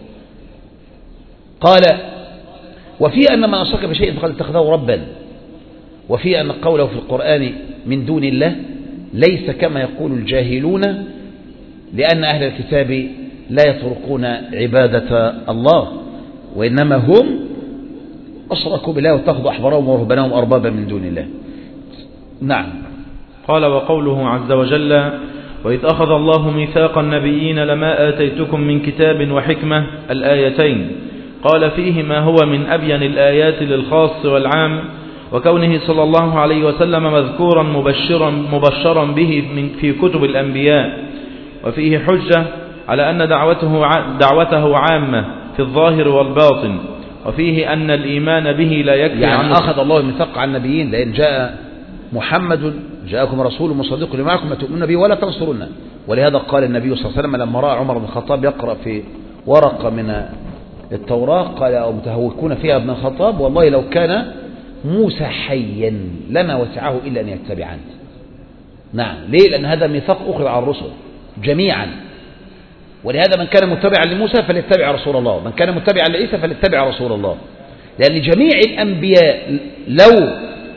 قال وفي أن من أشرك بشيء فقد اتخذه ربا، وفي أن قوله في القرآن من دون الله ليس كما يقول الجاهلون، لأن أهل الكتاب لا يتركون عبادة الله، وإنما هم أشركوا بالله واتخذوا أحبارهم ورهبانهم أربابا من دون الله. نعم. قال وقوله عز وجل وإذ أخذ الله ميثاق النبيين لما آتيتكم من كتاب وحكمة، الآيتين. قال فيه ما هو من أبين الآيات للخاص والعام، وكونه صلى الله عليه وسلم مذكورا مبشرا, مبشرا به من في كتب الأنبياء، وفيه حجة على أن دعوته, دعوته عامة في الظاهر والباطن، وفيه أن الإيمان به لا يكفي. يعني أخذ الله الميثاق عن النبيين، لأن جاء محمد جاءكم رسول مصدق لما معكم تؤمنون به ولا تنصرونه. ولهذا قال النبي صلى الله عليه وسلم لما رأى عمر بن الخطاب يقرأ في ورقة من التوراة قال أو متهوكون فيها ابن الخطاب والله لو كان موسى حيا لما وسعه إلا أن يتبعني. نعم. ليه؟ لأن هذا ميثاق أخذ على الرسل جميعا، ولهذا من كان متبعا لموسى فليتبع رسول الله، من كان متبعا لعيسى فليتبع رسول الله. لأن جميع الأنبياء لو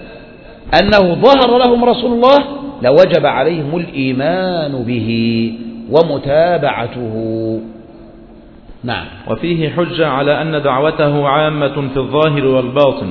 أنه ظهر لهم رسول الله لوجب عليهم الإيمان به ومتابعته. نعم. وفيه حجة على أن دعوته عامة في الظاهر والباطن،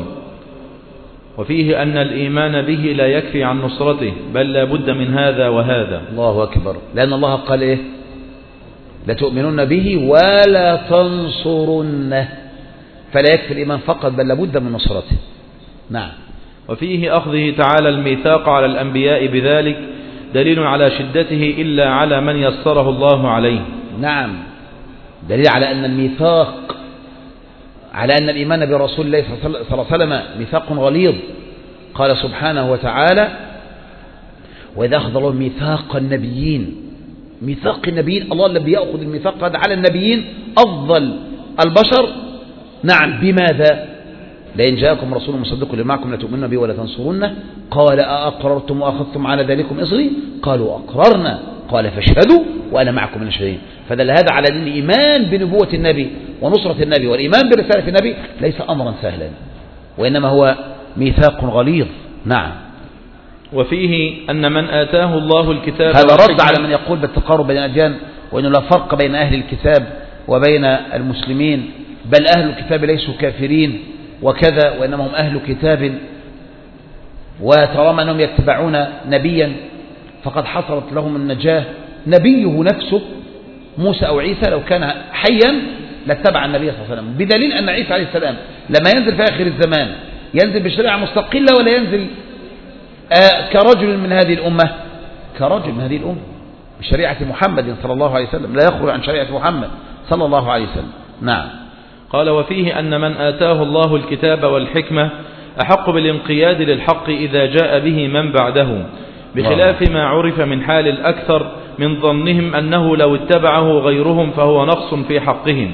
وفيه أن الإيمان به لا يكفي عن نصرته بل لا بد من هذا وهذا. الله أكبر. لأن الله قال إيه؟ لتؤمنون به ولا تنصرنه، فلا يكفي الإيمان فقط بل لابد من نصرته. نعم. وفيه أخذه تعالى الميثاق على الأنبياء بذلك دليل على شدته إلا على من يسره الله عليه. نعم، دليل على أن الميثاق، على أن الإيمان برسول الله صلى الله عليه وسلم ميثاق غليظ. قال سبحانه وتعالى: وإذا أخذ الله ميثاق النبيين. ميثاق النبيين، الله الذي يأخذ الميثاق هذا على النبيين أفضل البشر. نعم، بماذا؟ لئن جاءكم رسول مصدق لما معكم لتؤمنون به ولا تنصرونه. قال أأقررتم وأخذتم على ذلكم إصري؟ قالوا أقررنا. قال فاشهدوا وأنا معكم من الشهيدين. فدل هذا على أن الإيمان بنبوة النبي ونصرة النبي والإيمان برسالة النبي ليس أمرا سهلا، وإنما هو ميثاق غليظ. نعم. وفيه أن من آتاه الله الكتاب، هذا رد على من يقول بالتقارب بين الأديان وأنه لا فرق بين أهل الكتاب وبين المسلمين، بل أهل الكتاب ليسوا كافرين وكذا، وإنما هم أهل كتاب، وطالما أنهم يتبعون نبيا فقد حصلت لهم النجاة. نبيه نفسه موسى أو عيسى لو كان حيا لاتبع النبي صلى الله عليه وسلم، بدليل أن عيسى عليه السلام لما ينزل في آخر الزمان ينزل بشريعة مستقلة ولا ينزل آه كرجل من هذه الأمة، كرجل من هذه الأمة بشريعة محمد صلى الله عليه وسلم، لا يخرج عن شريعة محمد صلى الله عليه وسلم. نعم. قال: وفيه أن من آتاه الله الكتاب والحكمة أحق بالانقياد للحق إذا جاء به من بعده، بخلاف ما عرف من حال الأكثر من ظنهم أنه لو اتبعه غيرهم فهو نقص في حقهم.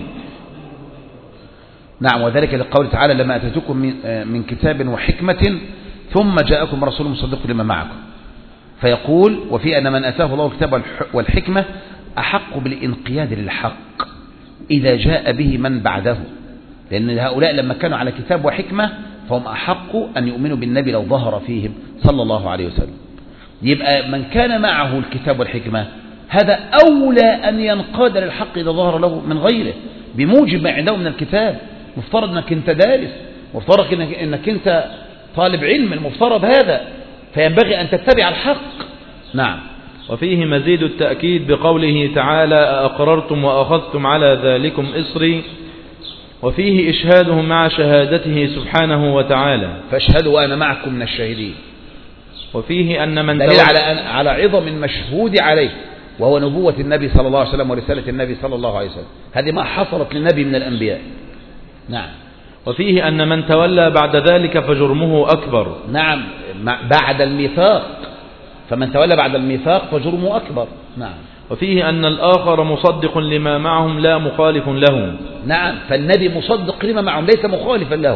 نعم، وذلك لقول تعالى: لما أتيتكم من كتاب وحكمة ثم جاءكم رسول مصدق لما معكم. فيقول: وفي أن من أتاه الله الكتاب والحكمة أحق بالانقياد للحق إذا جاء به من بعده، لأن هؤلاء لما كانوا على كتاب وحكمة فهم أحق أن يؤمنوا بالنبي لو ظهر فيهم صلى الله عليه وسلم. يبقى من كان معه الكتاب والحكمة هذا أولى أن ينقاد للحق إذا ظهر له من غيره، بموجب ما عنده من الكتاب. مفترض أنك أنت دارس، مفترض أنك, إنك أنت طالب علم، المفترض هذا، فينبغي أن تتبع الحق. نعم. وفيه مزيد التأكيد بقوله تعالى: أأقررتم وأخذتم على ذلكم إصري، وفيه إشهاده مع شهادته سبحانه وتعالى: فاشهدوا وأنا معكم من الشاهدين. وفيه أن من دليل على على عظم المشهود عليه، وهو نبوة النبي صلى الله عليه وسلم ورسالة النبي صلى الله عليه وسلم، هذه ما حصلت للنبي من الأنبياء. نعم. وفيه أن من تولى بعد ذلك فجرمه أكبر. نعم، بعد الميثاق، فمن تولى بعد الميثاق فجرمه أكبر. نعم. وفيه أن الآخر مصدق لما معهم لا مخالف له. نعم، فالنبي مصدق لما معهم ليس مخالفا له.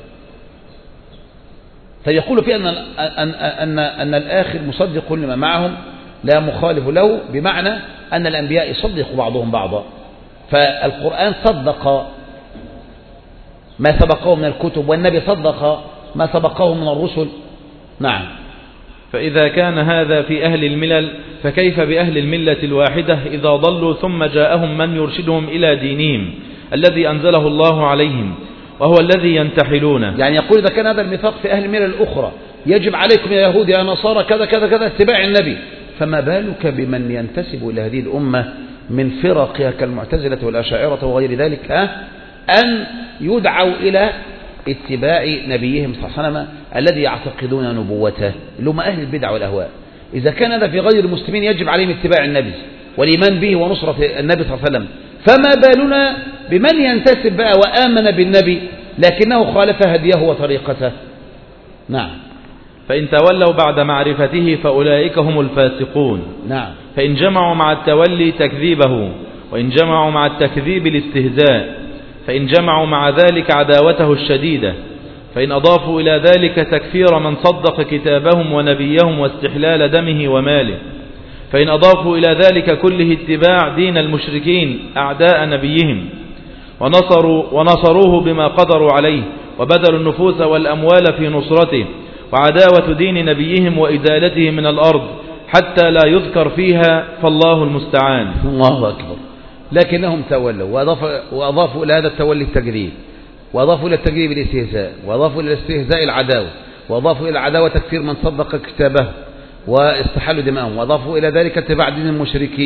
فيقول فيه أن, أن, أن, أن الآخر مصدق لما معهم لا مخالف له، بمعنى أن الأنبياء يصدق بعضهم بعضا، فالقرآن صدق ما سبقه من الكتب، والنبي صدق ما سبقه من الرسل. نعم. فإذا كان هذا في أهل الملل فكيف بأهل الملة الواحدة إذا ضلوا ثم جاءهم من يرشدهم إلى دينهم الذي أنزله الله عليهم وهو الذي ينتحلونه؟ يعني يقول إذا كان هذا الميثاق في أهل الملل الأخرى يجب عليكم يا يهود يا نصارى كذا كذا كذا اتباع النبي، فما بالك بمن ينتسب إلى هذه الأمة من فرقها كالمعتزلة والأشاعرة وغير ذلك، ها؟ أن يدعوا إلى اتباع نبيهم صلى الله عليه وسلم الذي يعتقدون نبوته، اللي هم أهل البدع والأهواء. إذا كان هذا في غير المسلمين يجب عليهم اتباع النبي والإيمان به ونصرة النبي صلى الله عليه وسلم، فما بالنا بمن ينتسب بقى وآمن بالنبي لكنه خالف هديه وطريقته. نعم. فإن تولوا بعد معرفته فأولئك هم الفاسقون. نعم. فإن جمعوا مع التولي تكذيبه، وإن جمعوا مع التكذيب الاستهزاء، فإن جمعوا مع ذلك عداوته الشديدة، فإن أضافوا إلى ذلك تكفير من صدق كتابهم ونبيهم واستحلال دمه وماله، فإن أضافوا إلى ذلك كله اتباع دين المشركين أعداء نبيهم ونصروا ونصروه بما قدروا عليه وبذلوا النفوس والأموال في نصرته، وعداوة دين نبيهم وإزالته من الأرض حتى لا يذكر فيها، فالله المستعان. الله أكبر. لكنهم تولوا وأضافوا, وأضافوا إلى هذا التولي التكذيب، وأضافوا إلى التكذيب الاستهزاء، وأضافوا إلى الاستهزاء العداوة، وأضافوا إلى العداوة تكفير من صدق كتابه واستحلوا دماءهم، وأضافوا إلى ذلك اتباع دين المشركين،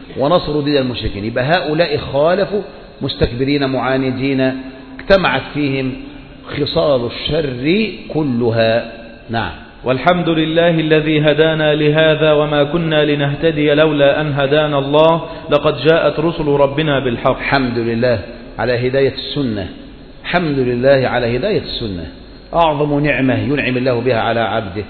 ونصروا دين المشركين. يبقى هؤلاء خالفوا مستكبرين معاندين اجتمعت فيهم خصال الشر كلها. نعم. والحمد لله الذي هدانا لهذا وما كنا لنهتدي لولا أن هدانا الله لقد جاءت رسل ربنا بالحق. الحمد لله على هداية السنة، الحمد لله على هداية السنة. أعظم نعمة ينعم الله بها على عبده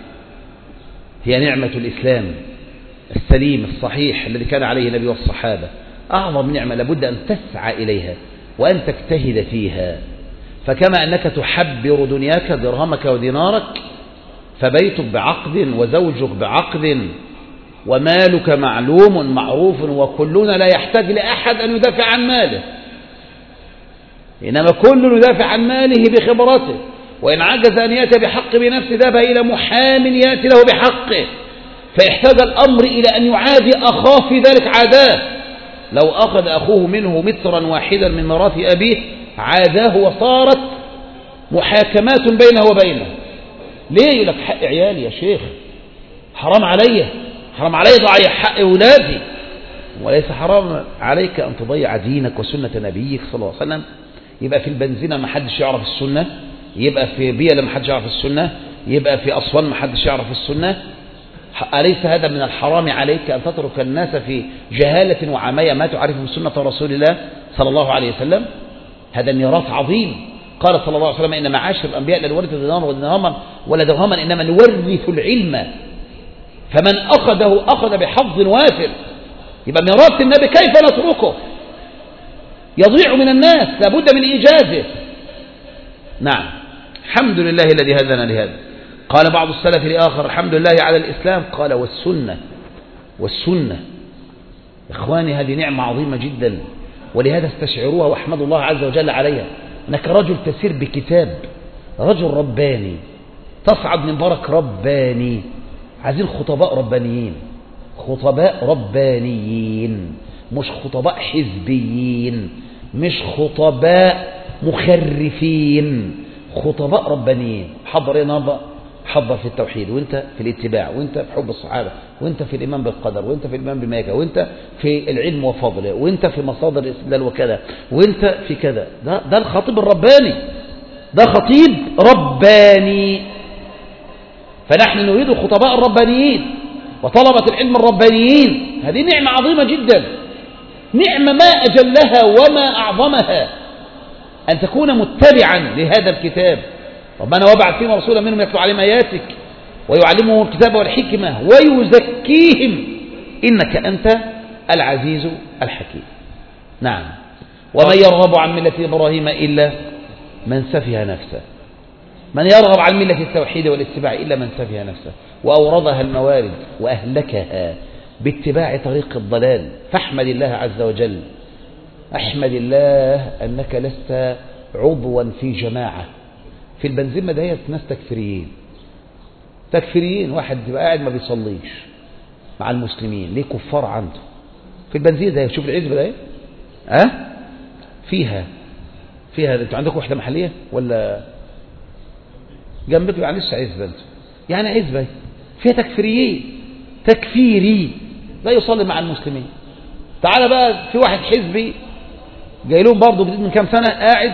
هي نعمة الإسلام السليم الصحيح الذي كان عليه النبي والصحابة. أعظم نعمة لابد أن تسعى إليها وأن تجتهد فيها. فكما أنك تحبر دنياك درهمك ودينارك فبيتك بعقد وزوجك بعقد ومالك معلوم معروف، وكلنا لا يحتاج لأحد أن يدافع عن ماله، إنما كل يدافع عن ماله بخبرته، وإن عجز أن يأتي بحق بنفسه ذهب إلى محام يأتي له بحقه، فاحتاج الأمر إلى أن يعادي أخاه في ذلك عاداه. لو أخذ أخوه منه مترا واحدا من ميراث أبيه عاداه وصارت محاكمات بينه وبينه. ليه؟ يقول لك حق عيالي يا شيخ، حرام علي، حرام علي ضيع حق أولادي. وليس حرام عليك أن تضيع دينك وسنة نبيك صلى الله عليه وسلم. يبقى في البنزينة ما حدش يعرف السنة، يبقى في بيئة ما حدش يعرف السنة، يبقى في أسوان ما حدش يعرف السنة. أليس هذا من الحرام عليك أن تترك الناس في جهالة وعمية ما تعرفهم سنة رسول الله صلى الله عليه وسلم؟ هذا ميراث عظيم. قال صلى الله عليه وسلم إن معاشر الأنبياء لا نورث دينارا ودرهما ولا درهما إنما نورث العلم، فمن أخذه أخذ بحظ وافر. يبقى ميراث النبي كيف نتركه؟ يضيع من الناس، لابد من إيجازه. نعم. الحمد لله الذي هدانا لهذا. قال بعض السلف لآخر الحمد لله على الإسلام، قال والسنة. والسنة إخواني هذه نعمة عظيمة جدا، ولهذا استشعروها واحمدوا الله عز وجل عليها. أنك رجل تسير بكتاب، رجل رباني، تصعد من برك رباني. عايزين خطباء ربانيين، خطباء ربانيين، مش خطباء حزبيين، مش خطباء مخرفين، خطباء ربانيين. حضر ايه النهارده؟ حضر في التوحيد، وانت في الاتباع، وانت في حب الصحابه، وانت في الايمان بالقدر، وانت في الايمان بما، وانت في العلم وفضله، وانت في مصادر الاستدلال وكذا، وانت في كذا. ده ده الخطيب الرباني، ده خطيب رباني. فنحن نريد الخطباء الربانيين وطلبة العلم الربانيين. هذه نعمة عظيمة جدا، نعمة ما أجلها وما أعظمها أن تكون متبعا لهذا الكتاب. ربنا وبعث فيهم رسولا منهم يتلو عليهم آياتك ويعلمهم الكتاب والحكمة ويزكيهم إنك أنت العزيز الحكيم. نعم. ومن يرغب عن ملة إبراهيم إلا من سفه نفسه، من يرغب عن ملة التوحيد والاتباع إلا من سفه نفسه وأوردها الموارد وأهلكها باتباع طريق الضلال. فاحمد الله عز وجل، احمد الله أنك لست عضوا في جماعة. في البنزيمة دهيت ناس تكفيريين، تكفيريين. واحد يبقى قاعد ما بيصليش مع المسلمين، ليه؟ كفار عنده. في البنزيمة دهيت شوف العزبة دهيت أه؟ فيها فيها انتوا عندكم وحدة محلية ولا جنبكم؟ يعني لسه عزبة انتوا، يعني عزبة فيها تكفيريين، تكفيري لا يصلي مع المسلمين. تعال بقى في واحد حزبي جاي لهم برضه جديد من كام سنة، قاعد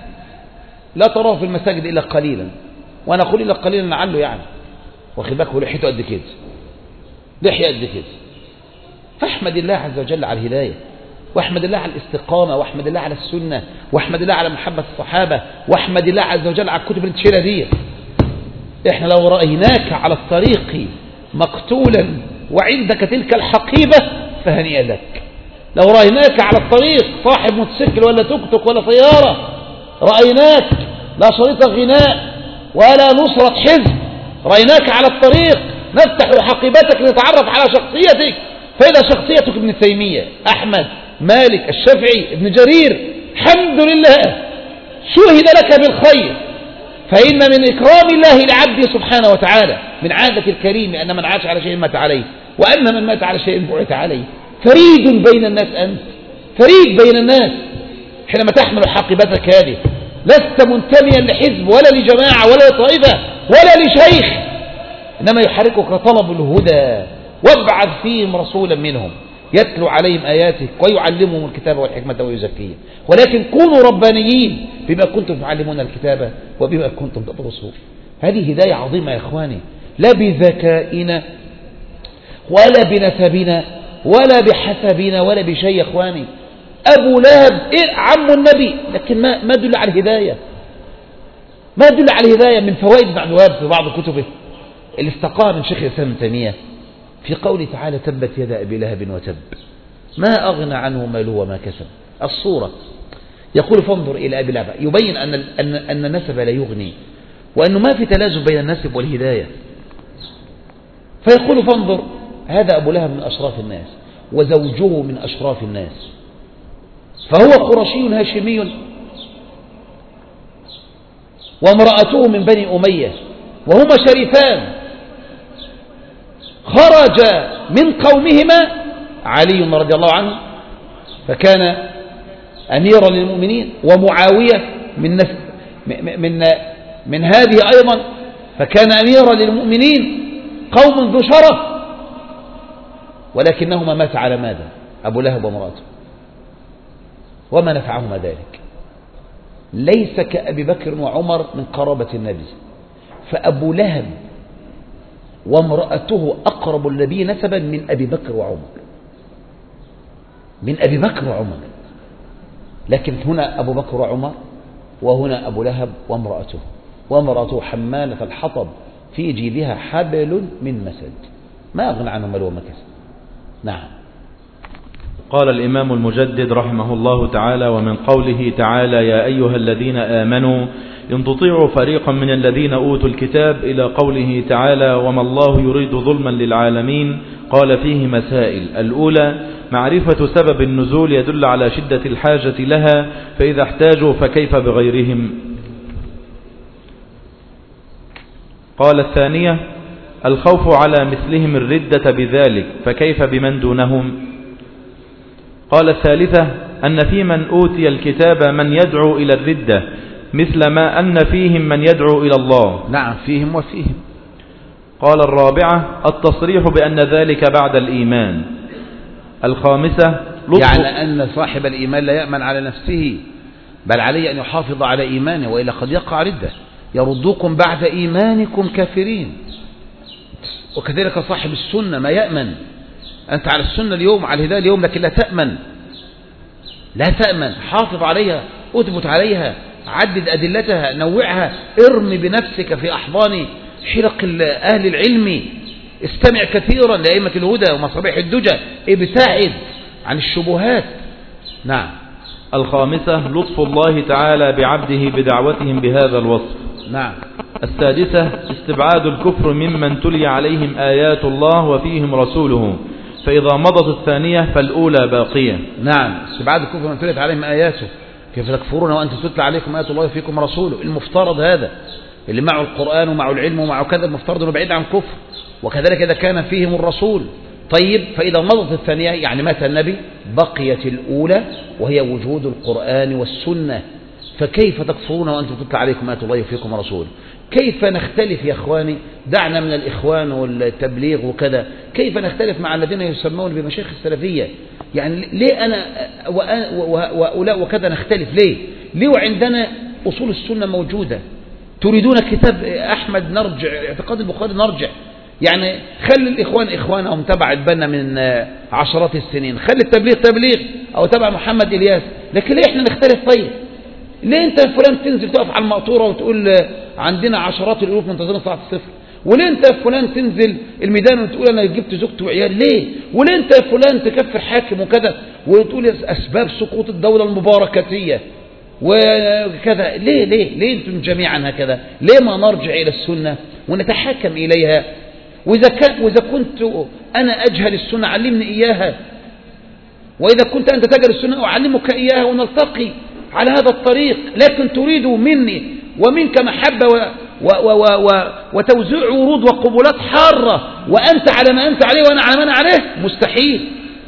لا تراه في المساجد إلا قليلا، وأنا أقول إلا قليلا لعله يعني، واخد بالك، ولحيته قد كده، لحية قد كده. فاحمد الله عز وجل على الهداية، واحمد الله على الاستقامة، واحمد الله على السنة، واحمد الله على محبة الصحابة، واحمد الله عز وجل على الكتب اللي تشيلها دي. احنا لو رأيناك على الطريق مقتولا وعندك تلك الحقيبة فهنيئا لك. لو رأيناك على الطريق صاحب موتوسيكل ولا توك توك ولا طيارة، رأيناك لا شريط غناء ولا نصرة حزب، رأيناك على الطريق نفتح حقيبتك لنتعرف على شخصيتك، فإذا شخصيتك ابن تيمية، أحمد، مالك، الشافعي، ابن جرير، الحمد لله شهد لك بالخير. فإن من إكرام الله لعبده سبحانه وتعالى من عادة الكريم أن من عاش على شيء مات عليه، وأن من مات على شيء بعث عليه. فريد بين الناس أنت، فريد بين الناس حينما تحمل حقيبتك هذه. لست منتميا لحزب ولا لجماعة ولا لطائفة ولا لشيخ، إنما يحركك طلب الهدى. وابعث فيهم رسولا منهم يتلو عليهم آياته ويعلمهم الكتاب والحكمة ويزكيهم، ولكن كونوا ربانيين بما كنتم تعلمون الكتاب وبما كنتم تدرسون. هذه هداية عظيمة يا إخواني، لا بذكائنا ولا بنسبنا ولا بحسبنا ولا بشيء يا إخواني. أبو لهب إيه عم النبي، لكن ما ما دل على الهداية، ما دل على الهداية. من فوائد ابن عبد الوهاب في بعض كتبه الاستقامة من شيخ الإسلام ابن تيمية في قوله تعالى تبت يد أبي لهب وتب ما أغنى عنه ماله وما كسب. الصورة يقول فانظر إلى أبي لهب، يبين أن أن أن النسب لا يغني، وأنه ما في تلازم بين النسب والهداية. فيقول فانظر هذا أبو لهب من أشراف الناس وزوجه من أشراف الناس، فهو قرشي هاشمي وامرأته من بني أمية وهما شريفان. خرج من قومهما علي رضي الله عنه فكان أميرا للمؤمنين، ومعاوية من من من هذه أيضا فكان أميرا للمؤمنين، قوم ذو شرف، ولكنهما مات على ماذا؟ أبو لهب وامرأته، وما نفعهما ذلك. ليس كأبي بكر وعمر من قرابة النبي، فأبو لهب وامرأته أقرب النبي نسبا من أبي بكر وعمر، من أبي بكر وعمر، لكن هنا أبو بكر وعمر وهنا أبو لهب وامرأته، وامرأته حمالة الحطب في جيبها حبل من مسد، ما أغنى عنه مال وما كسب. نعم. قال الإمام المجدد رحمه الله تعالى: ومن قوله تعالى يا أيها الذين آمنوا إن تطيعوا فريقا من الذين أوتوا الكتاب إلى قوله تعالى وما الله يريد ظلما للعالمين، قال فيه مسائل. الأولى معرفة سبب النزول يدل على شدة الحاجة لها، فإذا احتاجوا فكيف بغيرهم. قال الثانية الخوف على مثلهم الردة بذلك، فكيف بمن دونهم. قال الثالثة أن في من أوتي الكتاب من يدعو إلى الردة، مثل ما أن فيهم من يدعو إلى الله. نعم فيهم وفيهم. قال الرابعة التصريح بأن ذلك بعد الإيمان. الخامسة يعني أن صاحب الإيمان لا يأمن على نفسه، بل عليه أن يحافظ على إيمانه، وإلا قد يقع ردة يردوكم بعد إيمانكم كافرين. وكذلك صاحب السنة ما يأمن، أنت على السنة اليوم على الهداية اليوم، لكن لا تأمن، لا تأمن، حافظ عليها، أثبت عليها، عدد أدلتها، نوعها، ارمي بنفسك في أحضان حلق أهل العلم، استمع كثيرا لأئمة الهدى ومصابيح الدجى، ابتعد عن الشبهات. نعم. الخامسة لطف الله تعالى بعبده بدعوتهم بهذا الوصف. نعم. السادسة استبعاد الكفر ممن تلي عليهم آيات الله وفيهم رسوله، فإذا مضت الثانية فالأولى باقية. نعم، استبعاد الكفر ممن تليت عليهم آياته، كيف تكفرون وأنتم تتلى عليكم آيات الله وفيكم رسوله. المفترض هذا اللي معه القرآن ومعه العلم ومعه كذا، المفترض أنه بعيد عن كفر، وكذلك إذا كان فيهم الرسول. طيب فإذا مضت الثانية يعني مات النبي، بقيت الأولى وهي وجود القرآن والسنة، فكيف تكفرون وأنتم تتلى عليكم آيات الله وفيكم رسوله. كيف نختلف يا إخواني؟ دعنا من الإخوان والتبليغ وكذا، كيف نختلف مع الذين يسمون بمشايخ السلفية؟ يعني ليه أنا وأولاء وكذا نختلف؟ ليه؟ ليه وعندنا أصول السنة موجودة؟ تريدون كتاب أحمد نرجع، اعتقاد البخاري نرجع، يعني خلي الإخوان إخوانهم تبع البنا من عشرات السنين، خلي التبليغ تبليغ أو تبع محمد إلياس، لكن ليه إحنا نختلف؟ طيب ليه أنت فلان تنزل تقف على المقطورة وتقول عندنا عشرات الألوف منتظرين ساعة الصفر؟ وليه أنت فلان تنزل الميدان وتقول أنا جبت زوجتي وعيال؟ ليه؟ وليه أنت فلان تكفر حاكم وكذا وتقول أسباب سقوط الدولة المباركاتية وكذا؟ ليه ليه ليه أنتم جميعا هكذا؟ ليه ما نرجع إلى السنة ونتحاكم إليها؟ وإذا كان وإذا كنت أنا أجهل السنة علمني إياها، وإذا كنت أنت تجهل السنة أعلمك إياها، ونلتقي على هذا الطريق. لكن تريد مني ومنك محبة و و و و وتوزيع ورود وقبولات حارة، وأنت على ما أنت عليه وأنا على ما أنا عليه، مستحيل.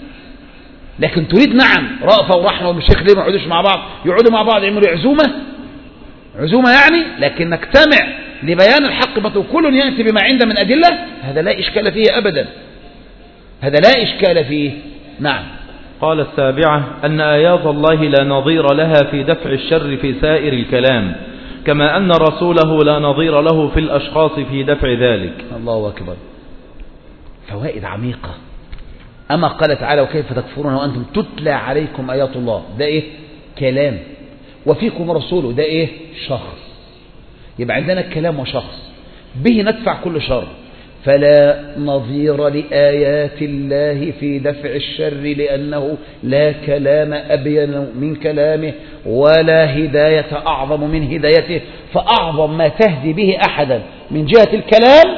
لكن تريد نعم رأفة ورحمة، والشيخ ليه ما يقعدوش مع بعض؟ يقعدوا مع بعض يعملوا عزومة، عزومة يعني، لكن نجتمع لبيان الحق بطل كل يأتي بما عنده من أدلة، هذا لا إشكال فيه أبدا، هذا لا إشكال فيه. نعم. قال السابعة أن آيات الله لا نظير لها في دفع الشر في سائر الكلام، كما أن رسوله لا نظير له في الأشخاص في دفع ذلك. الله أكبر. فوائد عميقة. أما قال تعالى وكيف تكفرون وأنتم تتلى عليكم آيات الله، ده إيه؟ كلام. وفيكم رسوله، ده إيه؟ شخص. يبقى عندنا كلام وشخص به ندفع كل شر. فلا نظير لآيات الله في دفع الشر، لأنه لا كلام أبين من كلامه ولا هداية أعظم من هدايته. فأعظم ما تهدي به أحدا من جهة الكلام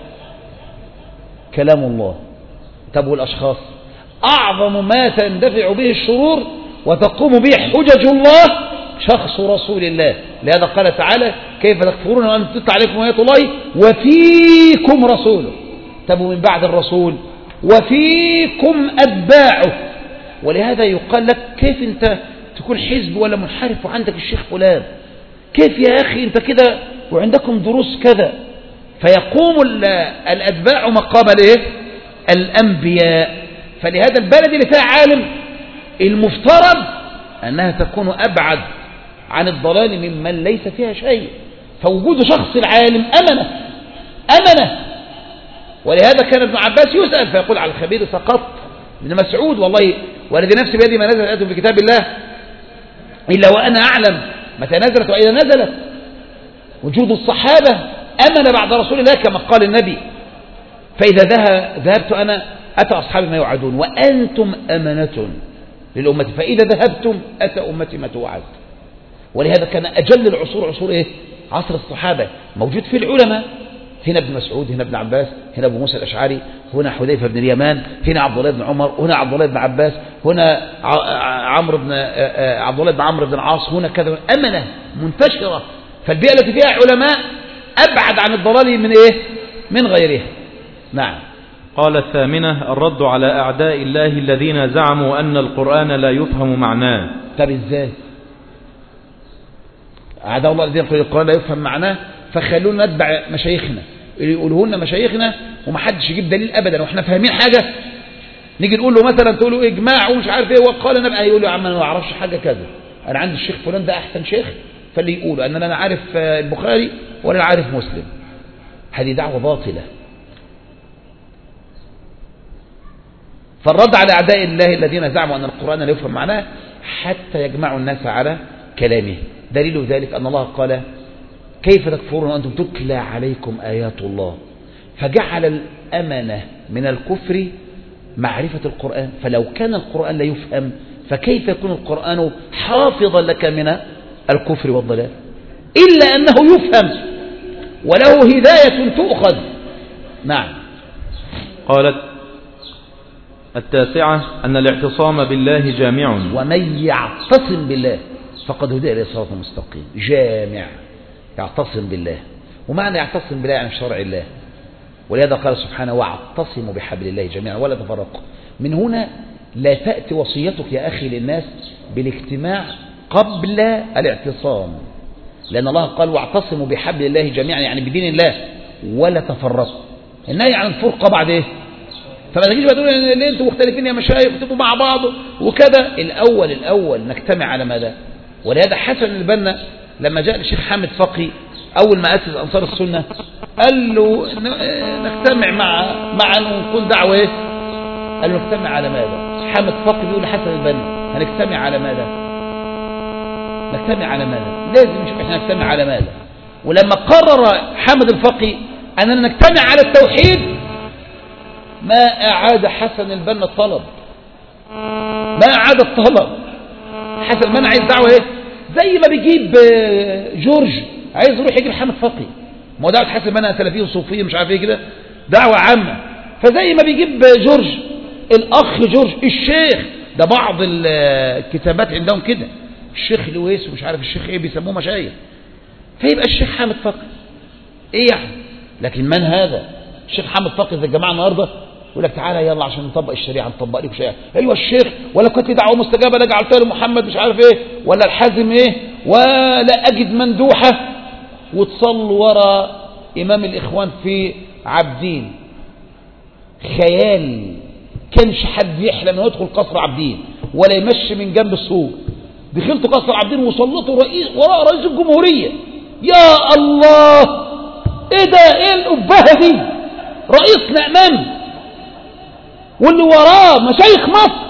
كلام الله. طب والأشخاص؟ أعظم ما تندفع به الشرور وتقوم به حجج الله شخص رسول الله. لهذا قال تعالى كيف تكفرون وأنتم تتلى عليكم آيات الله وفيكم رسوله. طب ومن بعد الرسول وفيكم أتباعه. ولهذا يقال لك كيف أنت تكون حزب ولا منحرف وعندك الشيخ فلان؟ كيف يا أخي أنت كده وعندكم دروس كذا؟ فيقوم الأتباع مقام الايه؟ الأنبياء. فلهذا البلد اللي فيها عالم المفترض أنها تكون أبعد عن الضلال ممن ليس فيها شيء. فوجود شخص العالم أمنة أمنة. ولهذا كان ابن عباس يسأل فيقول على الخبير سقط. ابن مسعود والله والذي نفسي بيدي ما نزلت آية في كتاب الله إلا وأنا أعلم متى نزلت وإذا نزلت. وجود الصحابة أمن بعد رسول الله كما قال النبي فإذا ذهبت أنا أتى أصحابي ما يوعدون وأنتم أمنة للأمة فإذا ذهبتم أتى أمتي ما توعد. ولهذا كان أجل العصور عصور إيه؟ عصر الصحابة. موجود في العلماء هنا ابن مسعود، هنا ابن عباس، هنا أبو موسى الأشعري، هنا حذيفة بن اليمان، هنا عبد الله بن عمر، هنا عبد الله بن عباس، هنا عمرو بن عبد الله بن عمرو بن العاص، هنا كذا. أمنة منتشرة. فالبيئة التي فيها علماء أبعد عن الضلال من إيه؟ من غيرها. نعم. قال الثامنة الرد على أعداء الله الذين زعموا أن القرآن لا يفهم معناه. طب إزاي؟ أعداء الله الذين يقولون القرآن لا يفهم معناه فخلونا نتبع مشايخنا اللي يقولوا لنا مشايخنا ومحدش يجيب دليل أبدا وإحنا فاهمين حاجة. نيجي نقول له مثلا تقول له إجماع ومش عارف إيه وقال النبي يقول له يا عم أنا ما أعرفش حاجة كذا، أنا عندي الشيخ فلان ده أحسن شيخ فاللي يقوله أن أنا عارف البخاري ولا عارف مسلم. هذه دعوة باطلة. فالرد على أعداء الله الذين زعموا أن القرآن لا يفهم معناه حتى يجمعوا الناس على كلامه. دليل ذلك أن الله قال كيف تكفرون وأنتم تتلى عليكم آيات الله. فجعل الأمنة من الكفر معرفة القرآن. فلو كان القرآن لا يفهم فكيف يكون القرآن حافظا لك من الكفر والضلال؟ إلا أنه يفهم وله هداية تؤخذ. نعم. قالت التاسعة أن الاعتصام بالله جامع. ومن يعتصم بالله فقد هدي إلى صراط مستقيم. جامع يعتصم بالله. ومعنى يعتصم بالله عن شرع الله. ولهذا قال سبحانه واعتصموا بحبل الله جميعا ولا تفرقوا. من هنا لا تأتي وصيتك يا أخي للناس بالاجتماع قبل الاعتصام، لأن الله قال واعتصموا بحبل الله جميعا يعني بدين الله ولا تفرقوا. النهي عن الفرقة بعد إيه؟ فما تجيش بقى تقول ليه انتوا مختلفين يا مشايخ تبقوا مع بعض وكذا. الأول الأول نجتمع على ماذا؟ ولهذا حسن البنا لما جاء الشيخ حامد فقي أول ما أسس أنصار السنة قال له نجتمع مع مع نقول دعوة إيه؟ قال له نجتمع على ماذا؟ حامد فقي بيقول لحسن البنا هنجتمع على ماذا؟ نجتمع على ماذا؟ لازم نشوف احنا نجتمع على ماذا. ولما قرر حامد الفقي أننا نجتمع على التوحيد ما أعاد حسن البنا الطلب، ما أعاد الطلب. حسن البنا عايز دعوة إيه؟ زي ما بيجيب جورج عايز يروح يجيب حامد فقي. ما هو دعوة حسن البنا سلفية وصوفية مش عارف ايه كده دعوة عامة. فزي ما بيجيب جورج الأخ جورج الشيخ ده بعض الكتابات عندهم كده الشيخ لويس ومش عارف الشيخ ايه بيسموه مشايخ فيبقى الشيخ حامد فقي ايه يعني. لكن من هذا الشيخ حامد فقي زي الجماعة النهاردة يقول لك تعالى يلا عشان نطبق الشريعة نطبق لكم شريعة. ايوه الشيخ ولا كنت دعوة مستجابة لا جعلتها لمحمد مش عارف ايه ولا الحازم ايه ولا اجد مندوحة وتصلوا ورا امام الاخوان في عابدين. خيال كانش حد يحلم انه يدخل قصر عابدين ولا يمشي من جنب السور. دخلت قصر عابدين وسلطوا رئيس وراء رئيس الجمهورية. يا الله، ايه ده؟ ايه الأبهة دي؟ رئيسنا امام واللي وراه مشايخ مصر،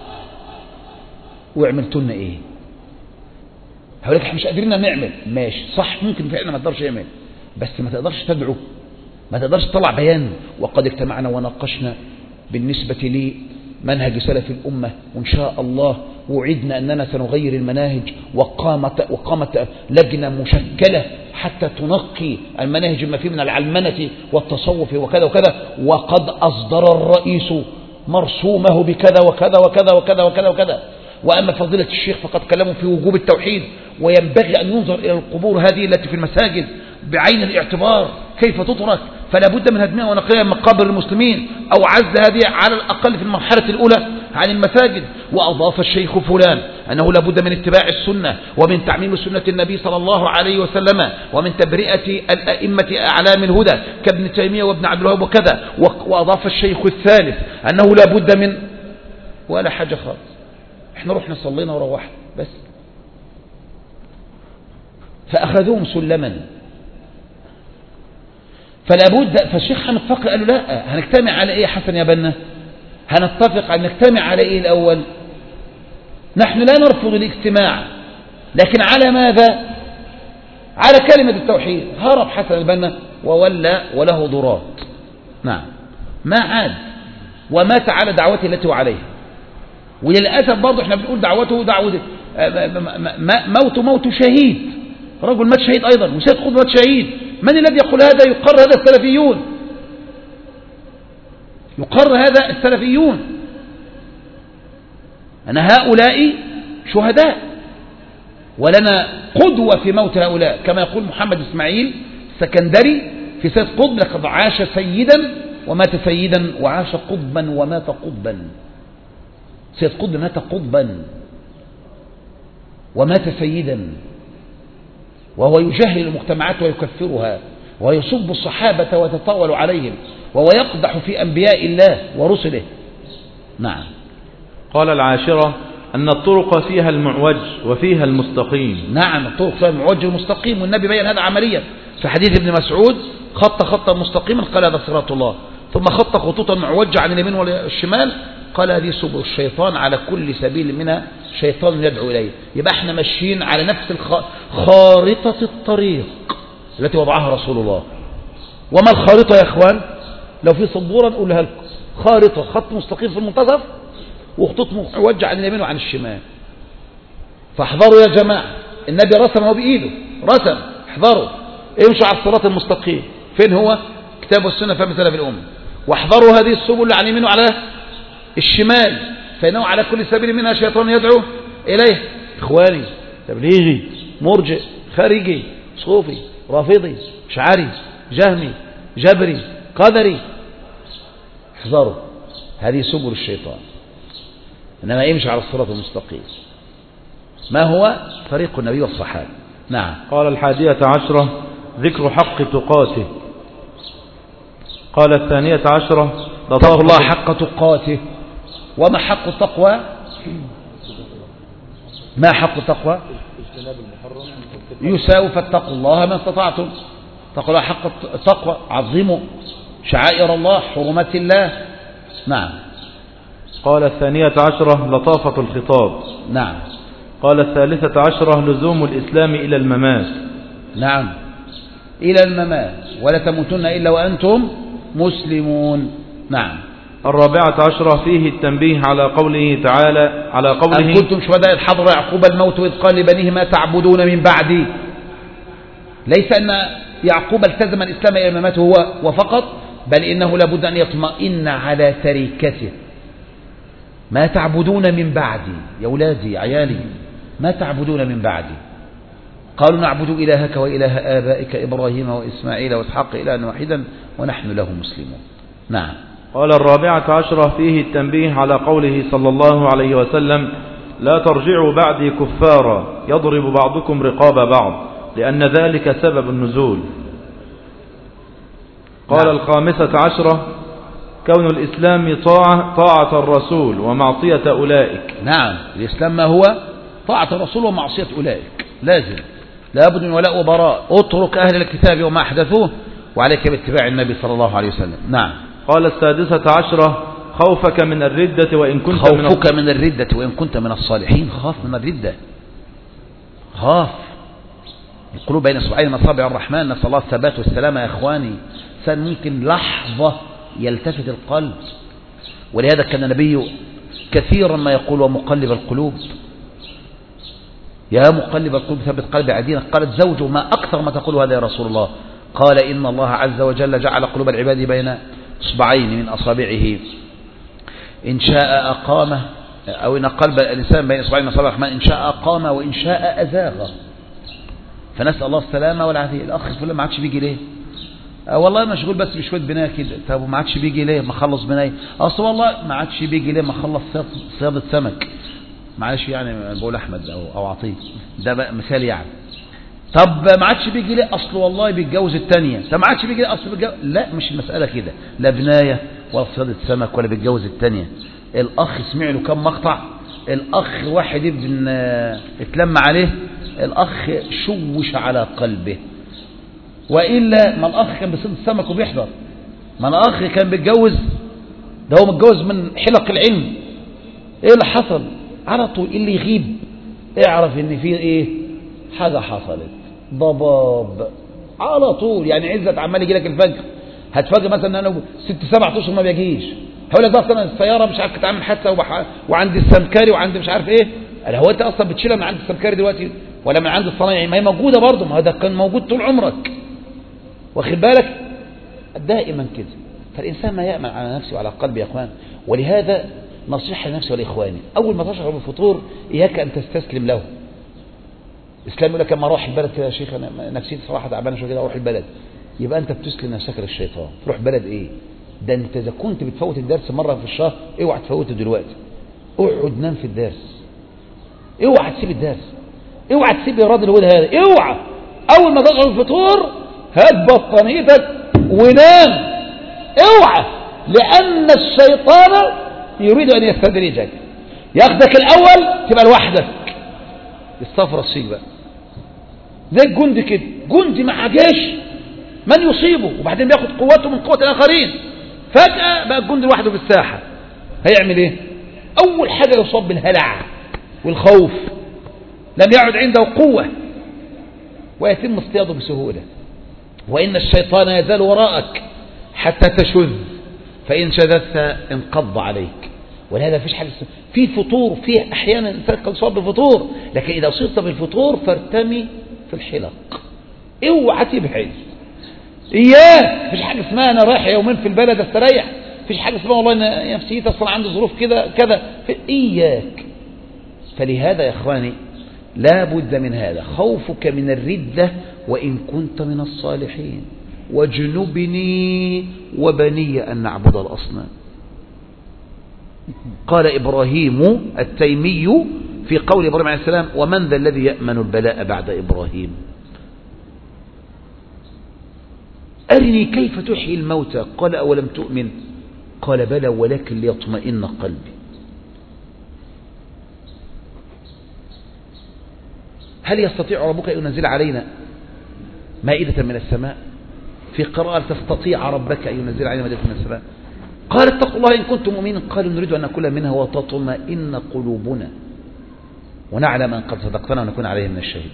وعملتوا لنا ايه؟ هقول لك احنا مش قادرين نعمل. ماشي صح، ممكن فعلا ما تقدرش نعمل، بس ما تقدرش تدعو، ما تقدرش تطلع بيان. وقد اجتمعنا وناقشنا بالنسبة لي منهج سلف الأمة، وإن شاء الله وعدنا أننا سنغير المناهج، وقامت, وقامت لجنة مشكلة حتى تنقي المناهج ما فيه من العلمنة والتصوف وكذا وكذا. وقد أصدر الرئيس مرسومه بكذا وكذا وكذا وكذا وكذا وكذا. وأما فضيلة الشيخ فقد كلموا في وجوب التوحيد، وينبغي أن ينظر إلى القبور هذه التي في المساجد بعين الاعتبار كيف تترك، فلا بد من هدمها ونقلها من مقابر المسلمين، أو عزل هذه على الأقل في المرحلة الأولى عن المساجد. وأضاف الشيخ فلان أنه لا بد من اتباع السنة ومن تعميم سنة النبي صلى الله عليه وسلم ومن تبرئة الأئمة أعلام الهدى كابن تيمية وابن عبد الوهاب وكذا. وأضاف الشيخ الثالث أنه لا بد من ولا حاجة خالص، احنا رحنا صلينا وروحنا بس. فأخذوهم سلما. فلا بد. فالشيخ حامد فقر قالوا لا، هنجتمع على ايه يا حسن يا بنا؟ هنتفق ان نجتمع على ايه الاول؟ نحن لا نرفض الاجتماع، لكن على ماذا؟ على كلمة التوحيد. هرب حسن البنا وولى وله ضرات. نعم، ما عاد ومات على دعوته التي هو عليها. وللأسف برضه احنا بنقول دعوته دعوة موت موت شهيد، رجل مات شهيد أيضا، وسيد قطب مات شهيد. من الذي يقول هذا؟ يقر هذا السلفيون، يقر هذا السلفيون أن هؤلاء شهداء، ولنا قدوة في موت هؤلاء، كما يقول محمد إسماعيل السكندري في سيد قطب: لقد عاش سيدا ومات سيدا، وعاش قطبا ومات قطبا. سيد قطب مات قطبا ومات سيدا، وهو يجهل المجتمعات ويكفرها، ويسب الصحابة ويتطاول عليهم، وهو يقدح في أنبياء الله ورسله. نعم. قال العاشرة أن الطرق فيها المعوج وفيها المستقيم. نعم، الطرق فيها المعوج والمستقيم، والنبي بيّن هذا عمليا في حديث ابن مسعود: خط خطا مستقيما قال هذا صراط الله، ثم خط خطوطا معوجة عن اليمين والشمال قال هذه سبل الشيطان، على كل سبيل منها شيطان يدعو إليه. يبقى احنا ماشيين على نفس الخ... خارطة الطريق التي وضعها رسول الله. وما الخارطة يا اخوان؟ لو في صبورة نقولها لكم: خارطة خط مستقيم في المنتصف، وخطوط معوجة عن اليمين وعن الشمال. فاحذروا يا جماعة، النبي رسمه بإيده، رسم، احذروا، امشوا على الصراط المستقيم. فين هو؟ كتاب والسنة فهم سلف الأمة. واحذروا هذه السبل اللي على اليمين وعلى الشمال، فإنه على كل سبيل منها شيطان يدعو إليه. إخواني، تبليغي، مرجئ، خارجي، صوفي، رافضي، شعري، جهمي، جبري، قدري، احذروا، هذه سبل الشيطان. إنما يمشي على الصراط المستقيم. ما هو؟ طريق النبي والصحابة. نعم. قال الحادية عشرة: ذكر حق تقاته. قال الثانية عشرة: اتقوا الله حق تقاته. وما حق التقوى؟ ما حق التقوى؟ يساوي فاتقوا الله ما استطعتم. اتقوا الله حق التقوى، عظموا شعائر الله، حرمات الله. نعم. قال الثانية عشرة: لطافة الخطاب. نعم. قال الثالثة عشرة: لزوم الإسلام إلى الممات. نعم، إلى الممات، ولا تموتن إلا وأنتم مسلمون. نعم. الرابعة عشرة: فيه التنبيه على قوله تعالى على قوله: أن كنتم شهداء إذ حضر يعقوب الموت إذ قال لبنيه ما تعبدون من بعدي. ليس أن يعقوب التزم الإسلام إلى الممات هو وفقط، بل إنه لابد أن يطمئن على تركته. ما تعبدون من بعدي، يا أولادي عيالي، ما تعبدون من بعدي. قالوا نعبد إلهك وإله آبائك إبراهيم وإسماعيل وإسحاق إلها واحدا ونحن له مسلمون. نعم. قال الرابعة عشرة: فيه التنبيه على قوله صلى الله عليه وسلم: لا ترجعوا بعدي كفارا يضرب بعضكم رقاب بعض، لأن ذلك سبب النزول. قال نعم. الخامسة عشرة: كون الإسلام طاعة, طاعة الرسول ومعصية أولئك. نعم، الإسلام ما هو؟ طاعة الرسول ومعصية أولئك، لازم لابد من ولاء وبراء. اترك أهل الكتاب وما أحدثوه وعليك باتباع النبي صلى الله عليه وسلم. نعم. قال السادسة عشرة خوفك من الردة وإن كنت خوفك من, من الردة وإن كنت من الصالحين. خاف من الردة، خاف. القلوب بين اصبعين من اصابع الرحمن، نسأل الله الثبات والسلامة يا إخواني. إنسان ممكن لحظة يلتفت القلب، ولهذا كان النبي كثيرا ما يقول ومقلب القلوب، يا مقلب القلوب ثبت قلبي على دينك. قالت زوجه ما أكثر ما تقول هذا يا رسول الله؟ قال إن الله عز وجل جعل قلوب العباد بين اصبعين من أصابعه، إن شاء أقامه، أو إن قلب الإنسان بين اصبعين من أصابع الرحمن، إن شاء أقامه وإن شاء أزاغه. فنسأل الله السلامة والعافية. الأخ الفلان ما عادش بيجي ليه؟ أه والله مشغول بس بشوية بناية كده. طب ما عادش بيجي ليه؟ ما خلص بناية. أصل والله ما عادش بيجي ليه؟ ما خلص صيادة سمك. معلش يعني بقول أحمد أو أو عطية، ده بقى مثال يعني. طب ما عادش بيجي ليه؟ أصل والله بيتجوز التانية. طب ما عادش بيجي ليه؟ أصل بيتجوز. لا، مش المسألة كده، لا بناية ولا صيادة سمك ولا بيتجوز التانية. الأخ سمع له كم مقطع، الأخ واحد ابن اتلم عليه، الأخ شوش على قلبه. وإلا ما الأخ كان بيصيد السمك وبيحضر، ما الأخ كان بيتجوز، ده هو متجوز من حلق العلم. إيه اللي حصل؟ على طول اللي يغيب اعرف إن في إيه حاجة حصلت، ضباب على طول. يعني عزت عمال يجي لك الفجر، هتفاجئ مثلا ان انا ست سبع اشهر ما بيجيش، هقول لك بقى اصلا السياره مش عارف تعمل حادثه وبح... وعند السمكري وعند مش عارف ايه. قال هو انت اصلا بتشيلها من عند السمكري دلوقتي ولا من عند الصنايعي؟ ما هي موجوده برضه، ما هو ده كان موجود طول عمرك، واخد بالك؟ دائما كده. فالانسان ما يامن على نفسه وعلى قلبه يا اخوان. ولهذا نصيحه لنفسي ولاخواني، اول ما تشعر بالفطور اياك ان تستسلم له. الاسلام يقول لك اما اروح البلد كده يا شيخ انا نفسيتي صراحه تعبانه شويه كده اروح البلد، يبقى انت بتسلم نفسك للشيطان. تروح بلد ايه؟ ده انت اذا كنت بتفوت الدرس مره في الشهر اوعى تفوته دلوقتي، اقعد نام في الدرس، اوعى تسيب الدرس، اوعى تسيب الراجل الواد هذا، اوعى. اول ما تشعر بالفطور هات بطانيتك ونام، اوعى، لان الشيطان يريد ان يستدرجك، ياخدك الاول تبقى لوحدك، يستفرس فيك بقى زي الجندي كده. جندي مع جيش من يصيبه وبعدين بياخد قوته من قوة الآخرين، فجأة بقى الجندي لوحده في الساحة، هيعمل ايه؟ أول حاجة يصاب بالهلع والخوف، لم يعد عنده قوة ويتم اصطياده بسهولة. وإن الشيطان يزال وراءك حتى تشذ، فإن شذذت انقض عليك. ولهذا فيش حاجة في فطور، في أحيانا الإنسان قد يصاب بفطور، لكن إذا أصبت بالفطور فارتمي في الحلق، اوعى تبعد. إياك، فيش حاجة اسمها أنا رايح يومين في البلد استريح، فيش حاجة اسمها والله أنا نفسيتي أصلا عندي ظروف كذا كذا، إياك. فلهذا يا إخواني لا بد من هذا، خوفك من الردة وإن كنت من الصالحين. واجنبني وبني أن نعبد الأصنام. قال إبراهيم التيمي في قول إبراهيم عليه السلام: ومن ذا الذي يأمن البلاء بعد إبراهيم؟ أرني كيف تحيي الموتى. قال: أولم تؤمن؟ قال: بلى ولكن ليطمئن قلبي. هل يستطيع ربك أن ينزل علينا مائدة من السماء؟ في قراءة: تستطيع ربك أن ينزل علينا مائدة من السماء؟ قال: اتقوا الله إن كنتم مؤمنين. قالوا: نريد أن نأكل منها وتطمئن قلوبنا ونعلم أن قد صدقتنا ونكون عليه من الشهيدين.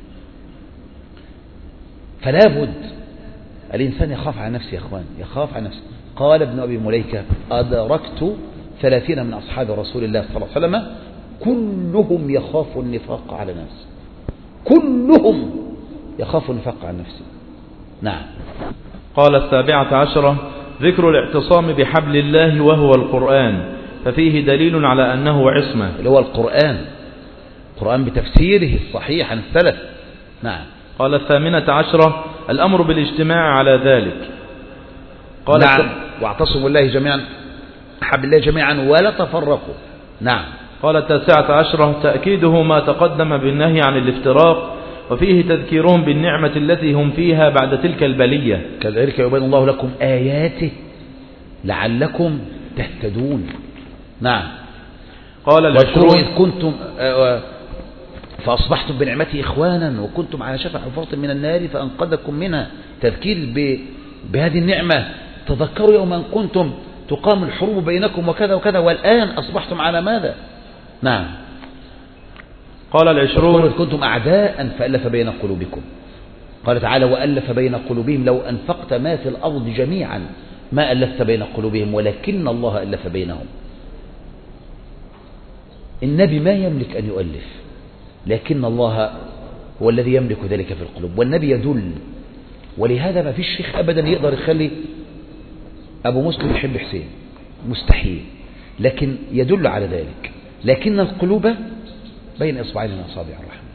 فلا بد الإنسان يخاف على نفسه يا أخوان، يخاف على نفسه. قال ابن أبي مليكة: أدركت ثلاثين من أصحاب رسول الله صلى الله عليه وسلم كلهم يخاف النفاق على نفسه، كلهم يخاف النفاق على نفسه. نعم. قال السابعة عشرة: ذكر الاعتصام بحبل الله وهو القرآن، ففيه دليل على أنه عصمة، اللي هو القرآن، القرآن بتفسيره الصحيح عن السلف. نعم. قال الثامنة عشرة: الأمر بالاجتماع على ذلك. قال نعم. واعتصموا بالله جميعا، حبل الله جميعا ولا تفرقوا. نعم. قال التاسعة عشرة: تأكيده ما تقدم بالنهي عن الافتراق، وفيه تذكيرهم بالنعمة التي هم فيها بعد تلك البلية. كذلك يبين الله لكم آياته لعلكم تهتدون. نعم. قال واذكروا العشرون إذ كنتم فأصبحتم بنعمته إخوانا وكنتم على شفا حفرة من النار فأنقذكم منها. تذكير بهذه النعمة. تذكروا يوما كنتم تقام الحروب بينكم وكذا وكذا والآن أصبحتم على ماذا. نعم. قال العشرون إذ كنتم أعداء فألف بين قلوبكم. قال تعالى وألف بين قلوبهم لو أنفقت ما في الأرض جميعا ما ألفت بين قلوبهم ولكن الله ألف بينهم. النبي ما يملك أن يؤلف لكن الله هو الذي يملك ذلك في القلوب والنبي يدل. ولهذا ما فيش شيخ أبدا يقدر يخلي أبو مسلم يحب حسين مستحيل لكن يدل على ذلك. لكن القلوب بين إصبعين من أصابع الرحمن.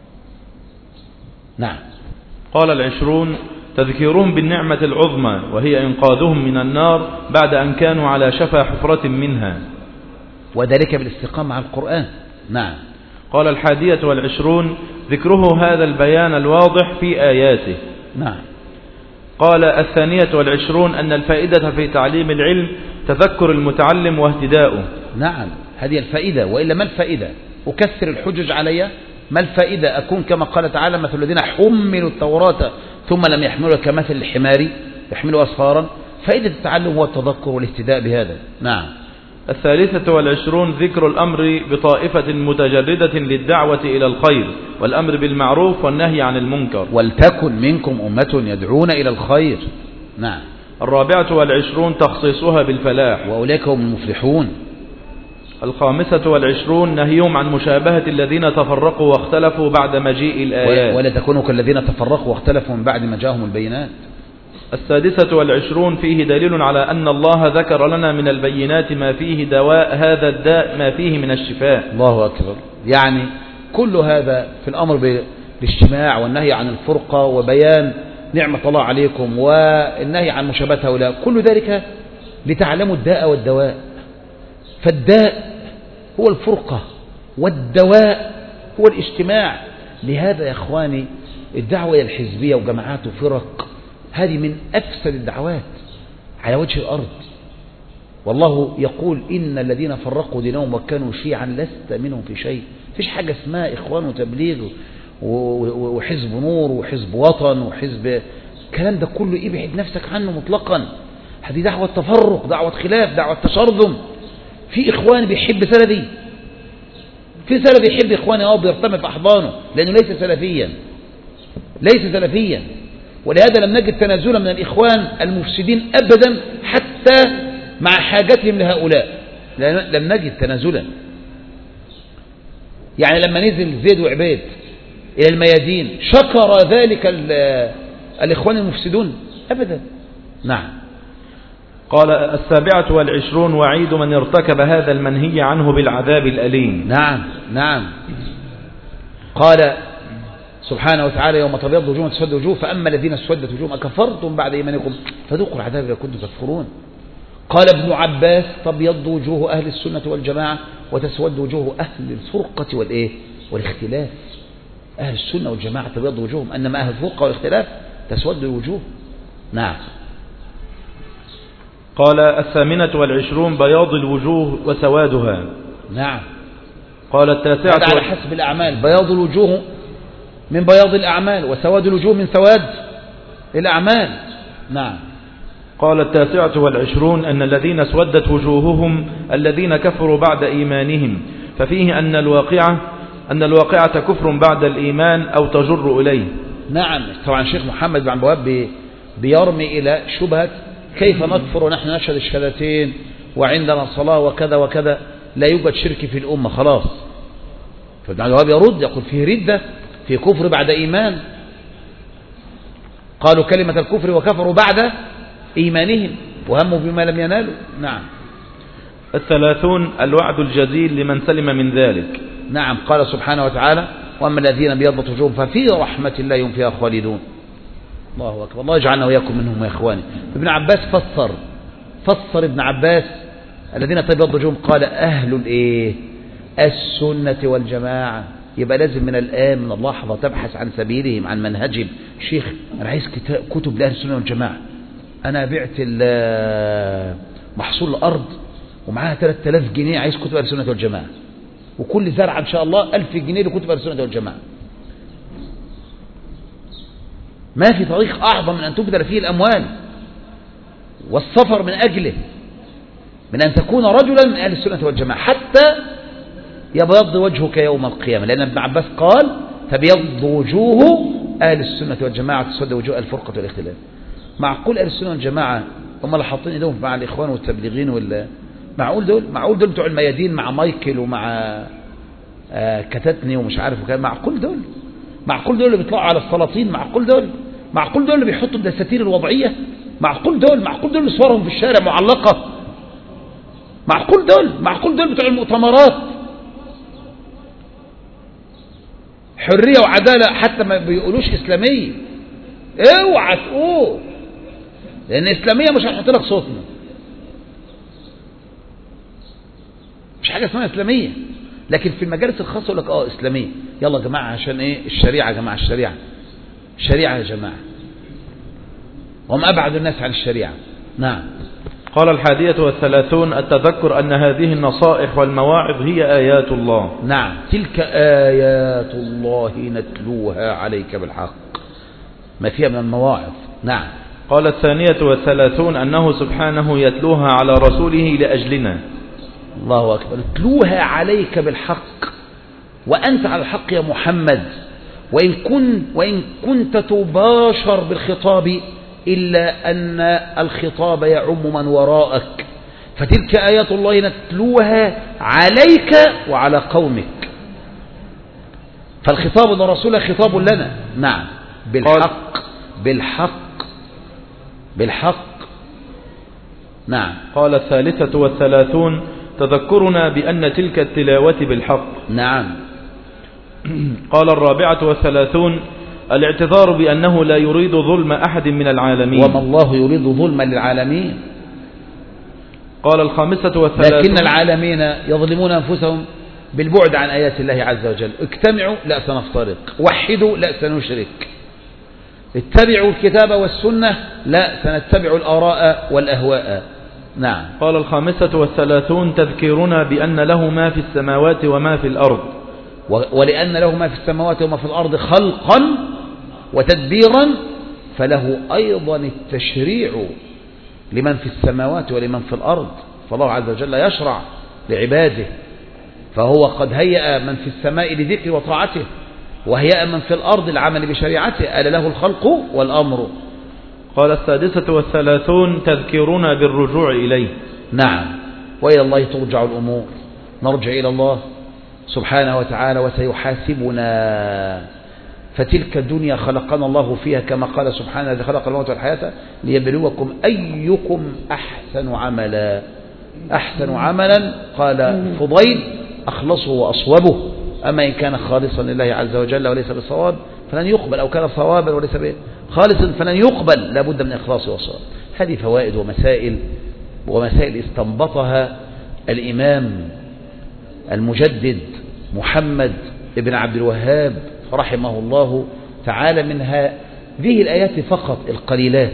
نعم. قال العشرون تذكيرهم بالنعمة العظمى وهي إنقاذهم من النار بعد أن كانوا على شفا حفرة منها وذلك بالاستقامة على القرآن. نعم. قال الحادية والعشرون ذكره هذا البيان الواضح في آياته. نعم. قال الثانية والعشرون أن الفائدة في تعليم العلم تذكر المتعلم واهتداؤه. نعم هذه الفائدة وإلا ما الفائدة أكثر الحجج علي ما الفائدة أكون كما قال تعالى مثل الذين حملوا التوراة ثم لم يحملوا كمثل الحمار يحملوا أسفارا. فائدة التعلم هو التذكر والاهتداء بهذا. نعم. الثالثة والعشرون ذكر الأمر بطائفة متجردة للدعوة إلى الخير والأمر بالمعروف والنهي عن المنكر. ولتكن منكم أمة يدعون إلى الخير. نعم. الرابعة والعشرون تخصيصها بالفلاح وأولئك هم المفلحون. الخامسة والعشرون نهيهم عن مشابهة الذين تفرقوا واختلفوا بعد مجيء الآيات ولا تكونوا كالذين تفرقوا واختلفوا من بعد ما جاءهم البينات. السادسة والعشرون فيه دليل على أن الله ذكر لنا من البينات ما فيه دواء هذا الداء ما فيه من الشفاء. الله أكبر. يعني كل هذا في الأمر بالاجتماع والنهي عن الفرقة وبيان نعمة الله عليكم والنهي عن مشابهة هؤلاء كل ذلك لتعلموا الداء والدواء. فالداء هو الفرقة والدواء هو الاجتماع. لهذا يا إخواني الدعوة إلى الحزبية وجماعات وفرق هذه من أفسد الدعوات على وجه الأرض. والله يقول إن الذين فرقوا دينهم وكانوا شيعا لست منهم في شيء. فيش حاجة اسمها إخوان وتبليغ وحزب نور وحزب وطن وحزب الكلام ده كله ابعد نفسك عنه مطلقا. هذه دعوة تفرق دعوة خلاف دعوة تشرذم. في إخوان بيحب سلفي في سلفي يحب إخواني اه بيرتمي في أحضانه لأنه ليس سلفيا ليس سلفيا. ولهذا لم نجد تنازلا من الإخوان المفسدين أبدا حتى مع حاجتهم لهؤلاء لم نجد تنازلا. يعني لما نزل زيد وعبيد إلى الميادين شكر ذلك الإخوان المفسدون أبدا. نعم. قال السابعة والعشرون وعيد من ارتكب هذا المنهي عنه بالعذاب الأليم. نعم نعم. قال سبحانه وتعالى يوم تبيض وجوه وتسود وجوه فأما الذين اسودت وجوههم أكفرتم بعد إيمانكم فذوقوا العذاب بما كنتم تكفرون. قال ابن عباس تبيض وجوه أهل السنة والجماعة وتسود وجوه أهل الفرقة والإيه والاختلاف. أهل السنة والجماعة تبيض وجوههم أنما أهل الفرقة والاختلاف تسود الوجوه. نعم. قال الثامنة والعشرون بياض الوجوه وسوادها. نعم. قال التاسعة على حسب الأعمال بياض الوجوه من بياض الأعمال وسواد الوجوه من سواد الأعمال. نعم. قال التاسعة والعشرون أن الذين اسودت وجوههم الذين كفروا بعد إيمانهم ففيه أن الواقعة أن الواقعة كفر بعد الإيمان أو تجر إليه. نعم. طبعا الشيخ محمد بن عبد الوهاب بيرمي إلى شبهة كيف نكفر ونحن نشهد الشهادتين وعندنا الصلاة وكذا وكذا لا يوجد شرك في الأمة خلاص. فابن عبد الوهاب يرد يقول فيه ردة في كفر بعد إيمان. قالوا كلمة الكفر وكفروا بعد إيمانهم وهموا بما لم ينالوا. نعم. الثلاثون الوعد الجزيل لمن سلم من ذلك. نعم. قال سبحانه وتعالى وأما الذين بيضت وجوههم ففي رحمة الله هم فيها خالدون. الله أكبر. الله يجعلنا وإياكم منهم يا إخواني. ابن عباس فسر فسر ابن عباس الذين تبيض وجوههم قال أهل الإيه السنة والجماعة. يبقى لازم من الآن من اللحظة تبحث عن سبيلهم عن منهجهم. شيخ أنا عايز كتب لأهل السنة والجماعة. أنا بعت محصول الأرض ومعاها ثلاثة آلاف جنيه عايز كتب أهل السنة والجماعة، وكل زرعة إن شاء الله ألف جنيه لكتب أهل السنة والجماعة. ما في طريق أعظم من أن تبذل فيه الأموال والسفر من أجله من أن تكون رجلا من أهل السنة والجماعة حتى يبيض وجهك يوم القيامة، لأن ابن عباس قال تبيض وجوه أهل السنة والجماعة تسود وجوه الفرقة والاختلاف. معقول أهل السنة والجماعة هم اللي حاطين ايدهم مع الإخوان والتبليغين ولا معقول دول معقول دول بتوع الميادين مع مايكل ومع آه كتتني ومش عارف وكذا؟ معقول دول معقول دول اللي بيطلعوا على السلاطين؟ معقول دول معقول دول اللي بيحطوا الدساتير الوضعية؟ معقول دول معقول دول اللي صورهم في الشارع معلقة؟ معقول دول معقول دول بتوع المؤتمرات حرية وعدالة حتى ما بيقولوش إسلامية؟ اوعى تقول، لأن إسلامية مش هنحط لك صوتنا، مش حاجة اسمها إسلامية. لكن في المجالس الخاصة يقول لك اه إسلامية، يلا يا جماعة عشان ايه؟ الشريعة يا جماعة، الشريعة الشريعة يا جماعة، هم أبعد الناس عن الشريعة. نعم. قال الحادية والثلاثون التذكر أن هذه النصائح والمواعظ هي آيات الله. نعم، تلك آيات الله نتلوها عليك بالحق، ما فيها من المواعظ. نعم. قال الثانية والثلاثون أنه سبحانه يتلوها على رسوله لأجلنا. الله أكبر. تلوها عليك بالحق وأنت على الحق يا محمد، وإن, كن وإن كنت تباشر بالخطاب إلا أن الخطاب يعم من وراءك، فتلك آيات الله نتلوها عليك وعلى قومك، فالخطاب لرسوله خطاب لنا. نعم، بالحق بالحق بالحق. نعم. قال الثالثة والثلاثون تذكرنا بأن تلك التلاوة بالحق. نعم. قال الرابعة والثلاثون الاعتذار بأنه لا يريد ظلم أحد من العالمين، وما الله يريد ظلما للعالمين. قال الخامسة والثلاثون لكن العالمين يظلمون أنفسهم بالبعد عن آيات الله عز وجل. اجتمعوا لا سنفترق، وحدوا لا سنشرك، اتبعوا الكتاب والسنة لا سنتبع الآراء والأهواء. نعم. قال الخامسة والثلاثون تذكيرنا بأن له ما في السماوات وما في الأرض، ولأن له ما في السماوات وما في الأرض خلقا وتدبيرا فله أيضا التشريع لمن في السماوات ولمن في الأرض، فالله عز وجل يشرع لعباده، فهو قد هيأ من في السماء لذكر وطاعته، وهيأ من في الأرض العمل بشريعته، ألا له الخلق والأمر. قال السادسة والثلاثون تذكيرنا بالرجوع إليه. نعم، وإلى الله ترجع الأمور، نرجع إلى الله سبحانه وتعالى وسيحاسبنا. فتلك الدنيا خلقنا الله فيها كما قال سبحانه الذي خلق الموت والحياة ليبلوكم أيكم أحسن عملا. أحسن عملا قال فضيل أخلصه وأصوبه، أما إن كان خالصا لله عز وجل وليس بالصواب فلن يقبل، أو كان صوابا وليس خالصا فلن يقبل، لابد من إخلاص وصواب. هذه فوائد ومسائل ومسائل استنبطها الإمام المجدد محمد ابن عبد الوهاب رحمه الله تعالى من هذه الآيات فقط القليلات.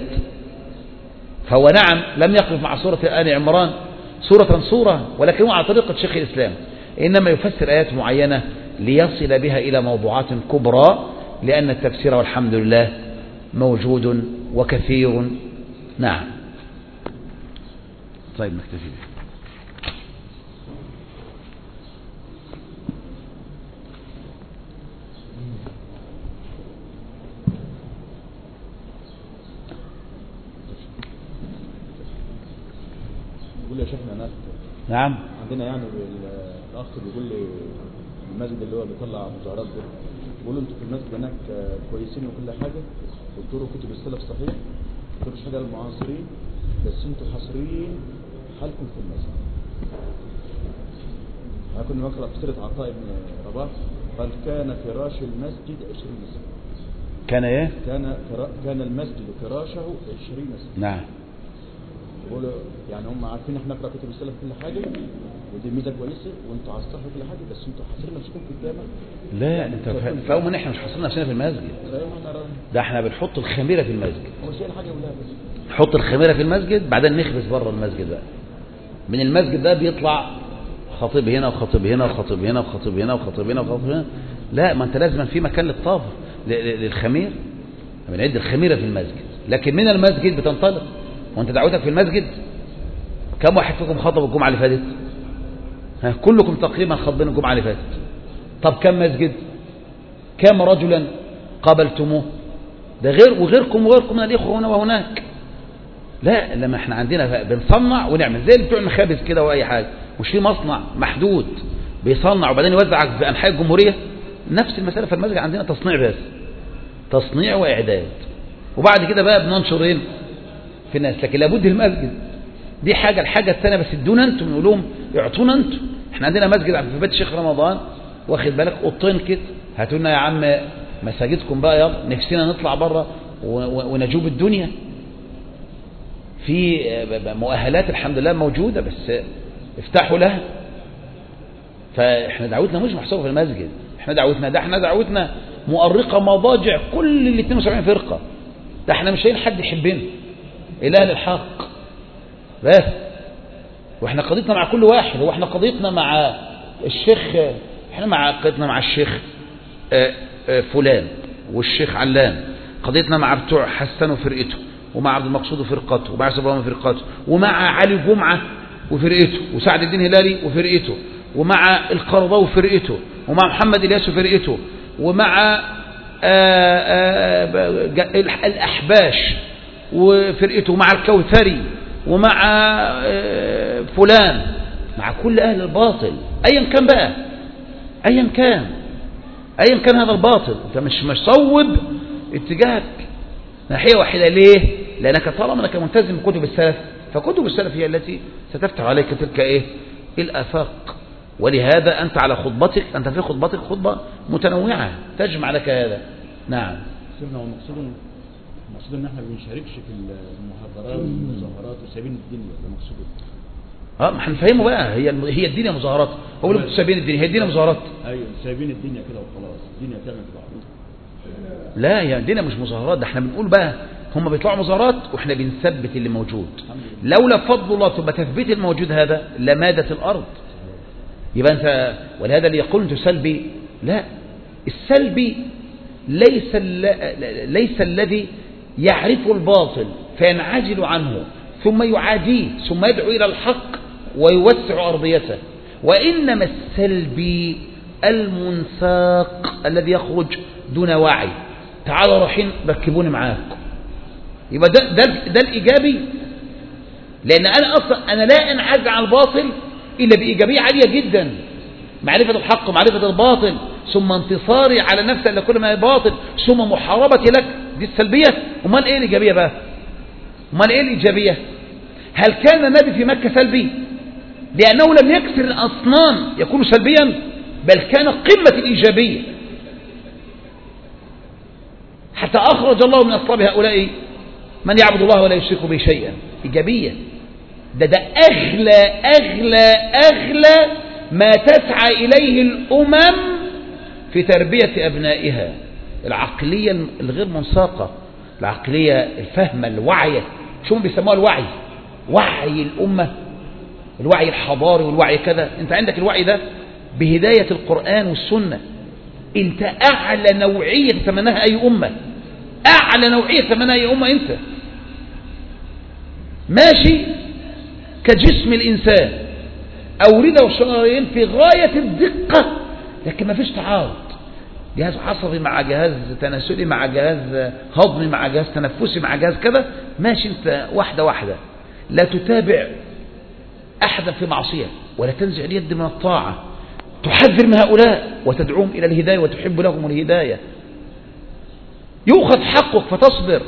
فهو نعم لم يقف مع سورة آل عمران سورة سورة، ولكنه على طريقة شيخ الإسلام، إنما يفسر آيات معينة ليصل بها إلى موضوعات كبرى، لأن التفسير والحمد لله موجود وكثير. نعم. طيب نكتفي به. يقول يا شيخنا ناس نعم. عندنا يعني الاخ بيقول لي المسجد اللي هو بيطلع مظاهرات ده، بيقول له انتوا في المسجد هناك كويسين وكل حاجه، قلت له كتب السلف صحيح، قلت له مش حاجه للمعاصرين، بس انتوا حصريين حالكم في المسجد. انا كنت بقرا في سيره عطاء بن رباح قال كان فراش المسجد عشرين سنه. كان ايه؟ كان كان المسجد فراشه عشرين سنه. نعم. بيقولوا يعني هم عارفين احنا نقرا كتب السلف كل حاجه ودي ميزه كويسه وانتوا على الصح كل حاجه، بس انتوا حاصرين نفسكم في الجامع. لا انت فاهم ان احنا مش حاصرين نفسنا في المسجد، ده احنا بنحط الخميره في المسجد. هو شيء حاجه ولا بس نحط الخميره في المسجد بعدين نخبز بره المسجد بقى. من المسجد ده بيطلع خطيب هنا وخطيب هنا وخطيب هنا وخطيب هنا وخطيب هنا وخطيب هنا. لا، ما انت لازم في مكان للطابر للخمير، بنعد الخميرة في المسجد. لكن من المسجد بتنطلق، وانت دعوتك في المسجد. كم واحد فيكم خطب الجمعة اللي فاتت؟ ها، كلكم تقريبا خطبين الجمعة اللي فاتت. طب كم مسجد؟ كم رجلا قابلتموه؟ ده غير وغيركم وغيركم من الإخوة هنا وهناك. لا، لما احنا عندنا بنصنع ونعمل زي بتوع المخابز كده واي حاجه، مش في مصنع محدود بيصنع وبعدين يوزع في انحاء الجمهوريه. نفس المساله في المسجد عندنا، تصنيع بس، تصنيع واعداد، وبعد كده بقى بننشر ايه في الناس. لكن لابد المسجد دي حاجه. الحاجه الثانيه بس ادونا انتم، نقول لهم اعطونا انتم. احنا عندنا مسجد في بيت الشيخ رمضان، واخد بالك، اوضتين كده، هاتوا لنا يا عم مساجدكم بقى، يلا نفسنا نطلع بره ونجوب الدنيا. في مؤهلات الحمد لله موجودة، بس افتحوا لها. فاحنا دعوتنا مش محصورة في المسجد، احنا دعوتنا ده احنا دعوتنا مؤرقة مضاجع كل ال اثنين وسبعين فرقة. ده احنا مش لاقيين حد يحبنا إله للحق بس. واحنا قضيتنا مع كل واحد، واحنا قضيتنا مع الشيخ، احنا مع قضيتنا مع الشيخ فلان والشيخ علان، قضيتنا مع بتوع حسن وفرقته، ومع عبد المقصود وفرقته، ومع سبحان وفرقته، ومع علي جمعة وفرقته، وسعد الدين هلالي وفرقته، ومع القرضاوي وفرقته، ومع محمد الياس وفرقته، ومع آآ آآ الأحباش وفرقته، ومع الكوثري، ومع فلان، مع كل أهل الباطل أيا كان بقى، أيا كان أيا كان هذا الباطل. أنت مش مصوب اتجاهك ناحية واحدة. ليه؟ لأنك طالما أنك ملتزم بكتب السلف، فكتب السلف هي التي ستفتح عليك تلك إيه؟ الآفاق. ولهذا أنت على خطبتك، أنت في خطبتك خطبة متنوعة تجمع لك هذا. نعم. سيدنا، والمقصود المقصود ان احنا ما بنشاركش في المحاضرات والمظاهرات وسايبين الدنيا، ده مقصود. اه، ما هنفهمه بقى. هي هي الدنيا مظاهرات. هو اللي سايبين الدنيا، هي الدنيا مظاهرات. ايوه، سايبين الدنيا كده وخلاص، الدنيا تعمل في بعضها. لا، يا الدنيا مش مظاهرات، ده احنا بنقول بقى هم بيطلعوا مظاهرات واحنا بنثبت اللي موجود. لولا فضل الله ثم تثبيت الموجود هذا لمادت الارض. يبقى انت، ولهذا اللي يقول انت سلبي، لا، السلبي ليس ليس الذي يعرف الباطل فينعزل عنه ثم يعاديه ثم يدعو الى الحق ويوسع ارضيته، وانما السلبي المنساق الذي يخرج دون وعي. تعالوا رايحين ركبوني معاكم. يبقى ده, ده, ده الإيجابي. لأن أنا أصلا أنا لا أنعزل عن الباطل إلا بإيجابية عالية جدا، معرفة الحق ومعرفة الباطل، ثم انتصاري على نفسي إلا كل ما باطل، ثم محاربتي لك. دي السلبية. أمال إيه الإيجابية بقى؟ أمال إيه الإيجابية؟ هل كان النبي في مكة سلبي لأنه لم يكسر الأصنام يكون سلبيا؟ بل كان قمة الإيجابية، حتى أخرج الله من أصلاب هؤلاء من يعبد الله ولا يشرك به شيئا. إيجابية. ده ده أغلى أغلى أغلى ما تسعى إليه الأمم في تربية أبنائها، العقلية الغير منساقة، العقلية الفهمة، الوعي. شو بيسموها الوعي؟ وعي الأمة، الوعي الحضاري والوعي كذا. أنت عندك الوعي ده بهداية القرآن والسنة. أنت أعلى نوعية تتمناها أي أمة، أعلى نوعية تتمناها أي أمة. أنت ماشي كجسم الإنسان، أوردة وشرايين في غاية الدقة، لكن ما فيش تعارض. جهاز عصبي مع جهاز تناسلي مع جهاز هضمي مع جهاز تنفسي مع جهاز كذا، ماشي أنت واحدة واحدة. لا تتابع أحدا في معصية ولا تنزع اليد من الطاعة، تحذر من هؤلاء وتدعوهم إلى الهداية وتحب لهم الهداية، يؤخذ حقك فتصبر،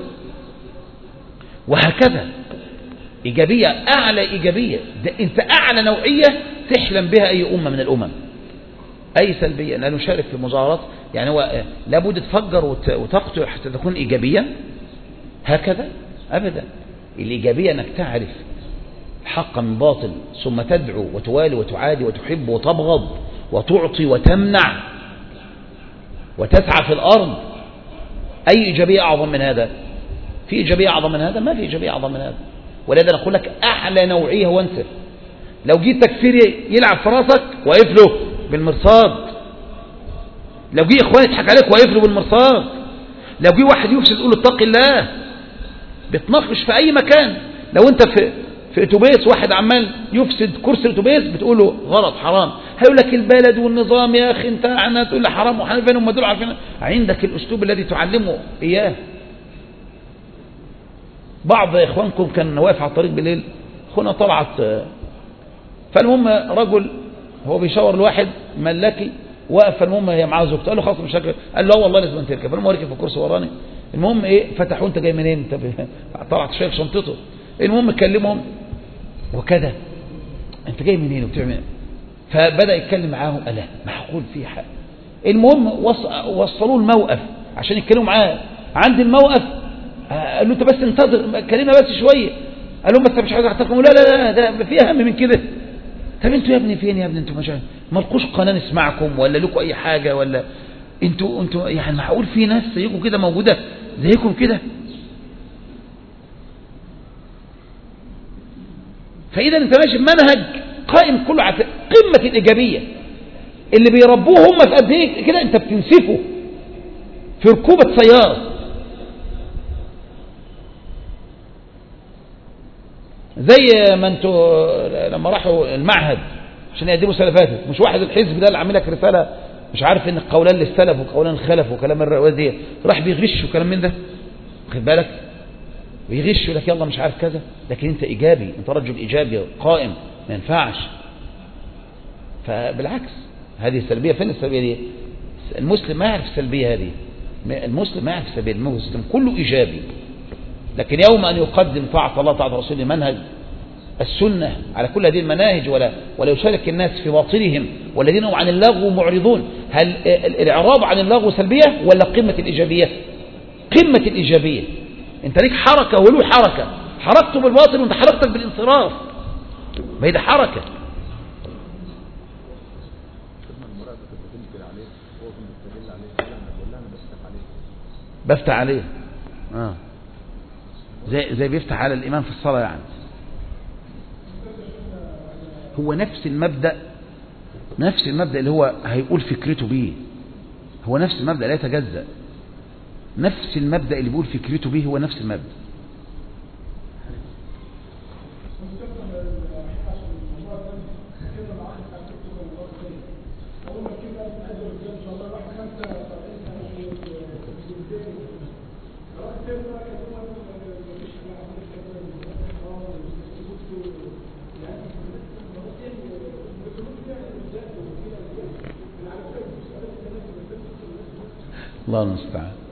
وهكذا. إيجابية، أعلى إيجابية. ده أنت أعلى نوعية تحلم بها أي أمة من الأمم. أي سلبية لا نشارك في المظاهرات، يعني هو لابد تفجر وتقتل حتى تكون إيجابيا، هكذا أبدا. الإيجابية أنك تعرف الحق من باطل، ثم تدعو وتوالي وتعادي وتحب وتبغض وتعطي وتمنع وتسعى في الأرض. أي إيجابية أعظم من هذا؟ في إيجابية أعظم من هذا؟ ما في إيجابية أعظم من هذا. ولذا نقول لك أعلى نوعية هو أنت. لو جه تكفير يلعب في راسك واقف له بالمرصاد، لو جه اخوان يضحك عليك واقف له بالمرصاد، لو جه واحد يفسد تقول له اتق الله. بتناقش في اي مكان. لو انت في في اتوبيس واحد عمال يفسد كرسي الاتوبيس بتقول له غلط حرام، هيقول لك البلد والنظام يا اخي انت انا تقول له حرام وحلال، فين هم دول عارفين؟ عندك الاسلوب الذي تعلمه اياه. بعض اخوانكم كان واقف على الطريق بالليل، اخونا طلعت، فالمهم رجل هو بيشاور لواحد ملاكي واقف، فالمهم هي معاه زوجته، قال له خلاص مش هركب، قال له والله لازم تركب، فالمهم ركب في الكرسي وراني. المهم ايه فتحوا انت جاي منين انت؟ طلعت شايل شنطته. المهم كلمهم وكذا انت جاي منين وبتعمل ايه؟ فبدا يتكلم معاهم، قال لا معقول في حق. المهم وصلوه الموقف عشان يتكلموا معاه. عند الموقف قال له انت بس انتظر كلمنا بس شويه. قال لهم بس مش عايز اعتقكم. لا لا لا ده في اهم من كده. طب انتوا يا ابني فين يا ابني؟ انتوا مش مالكوش قناه نسمعكم ولا لكم اي حاجه؟ ولا انتوا انتوا يعني معقول في ناس زيكم كده موجوده زيكم كده؟ فاذا انت ماشي بمنهج قائم كله على قمه الايجابيه. اللي بيربوه هم في قد ايه كده انت بتنسفه في ركوبه سياره. زي ما انتوا لما راحوا المعهد عشان يقدموا سلفاتك، مش واحد الحزب ده اللي عامل لك رساله مش عارف ان قولان للسلف وقولان الخلف وكلام الروايه دي، راح بيغش وكلام من ده، واخد بالك؟ ويغش يقول لك يلا مش عارف كذا، لكن انت ايجابي، انت رجل ايجابي قائم، ما ينفعش. فبالعكس هذه السلبيه. فين السلبيه دي؟ المسلم ما يعرف السلبيه هذه، المسلم ما يعرف السلبيه، المسلم كله ايجابي. لكن يوم ان يقدم طاعه الله طاعه رسوله منهج السنه على كل هذه المناهج، ولا ولا يشارك الناس في باطلهم والذين هم عن اللغو معرضون، هل الاعراض عن اللغو سلبيه ولا قمه الايجابيه؟ قمه الايجابيه. انت ليك حركه وله حركه، حركته بالباطل وانت حركتك بالانصراف، ما هي ده حركه. بفتح عليه اه زي زي بيفتح على الامام في الصلاه يعني. هو نفس المبدا، نفس المبدا اللي هو هيقول فكرته بيه، هو نفس المبدا لا يتجزأ. نفس المبدا اللي بيقول فكرته بيه هو نفس المبدا. الله المستعان.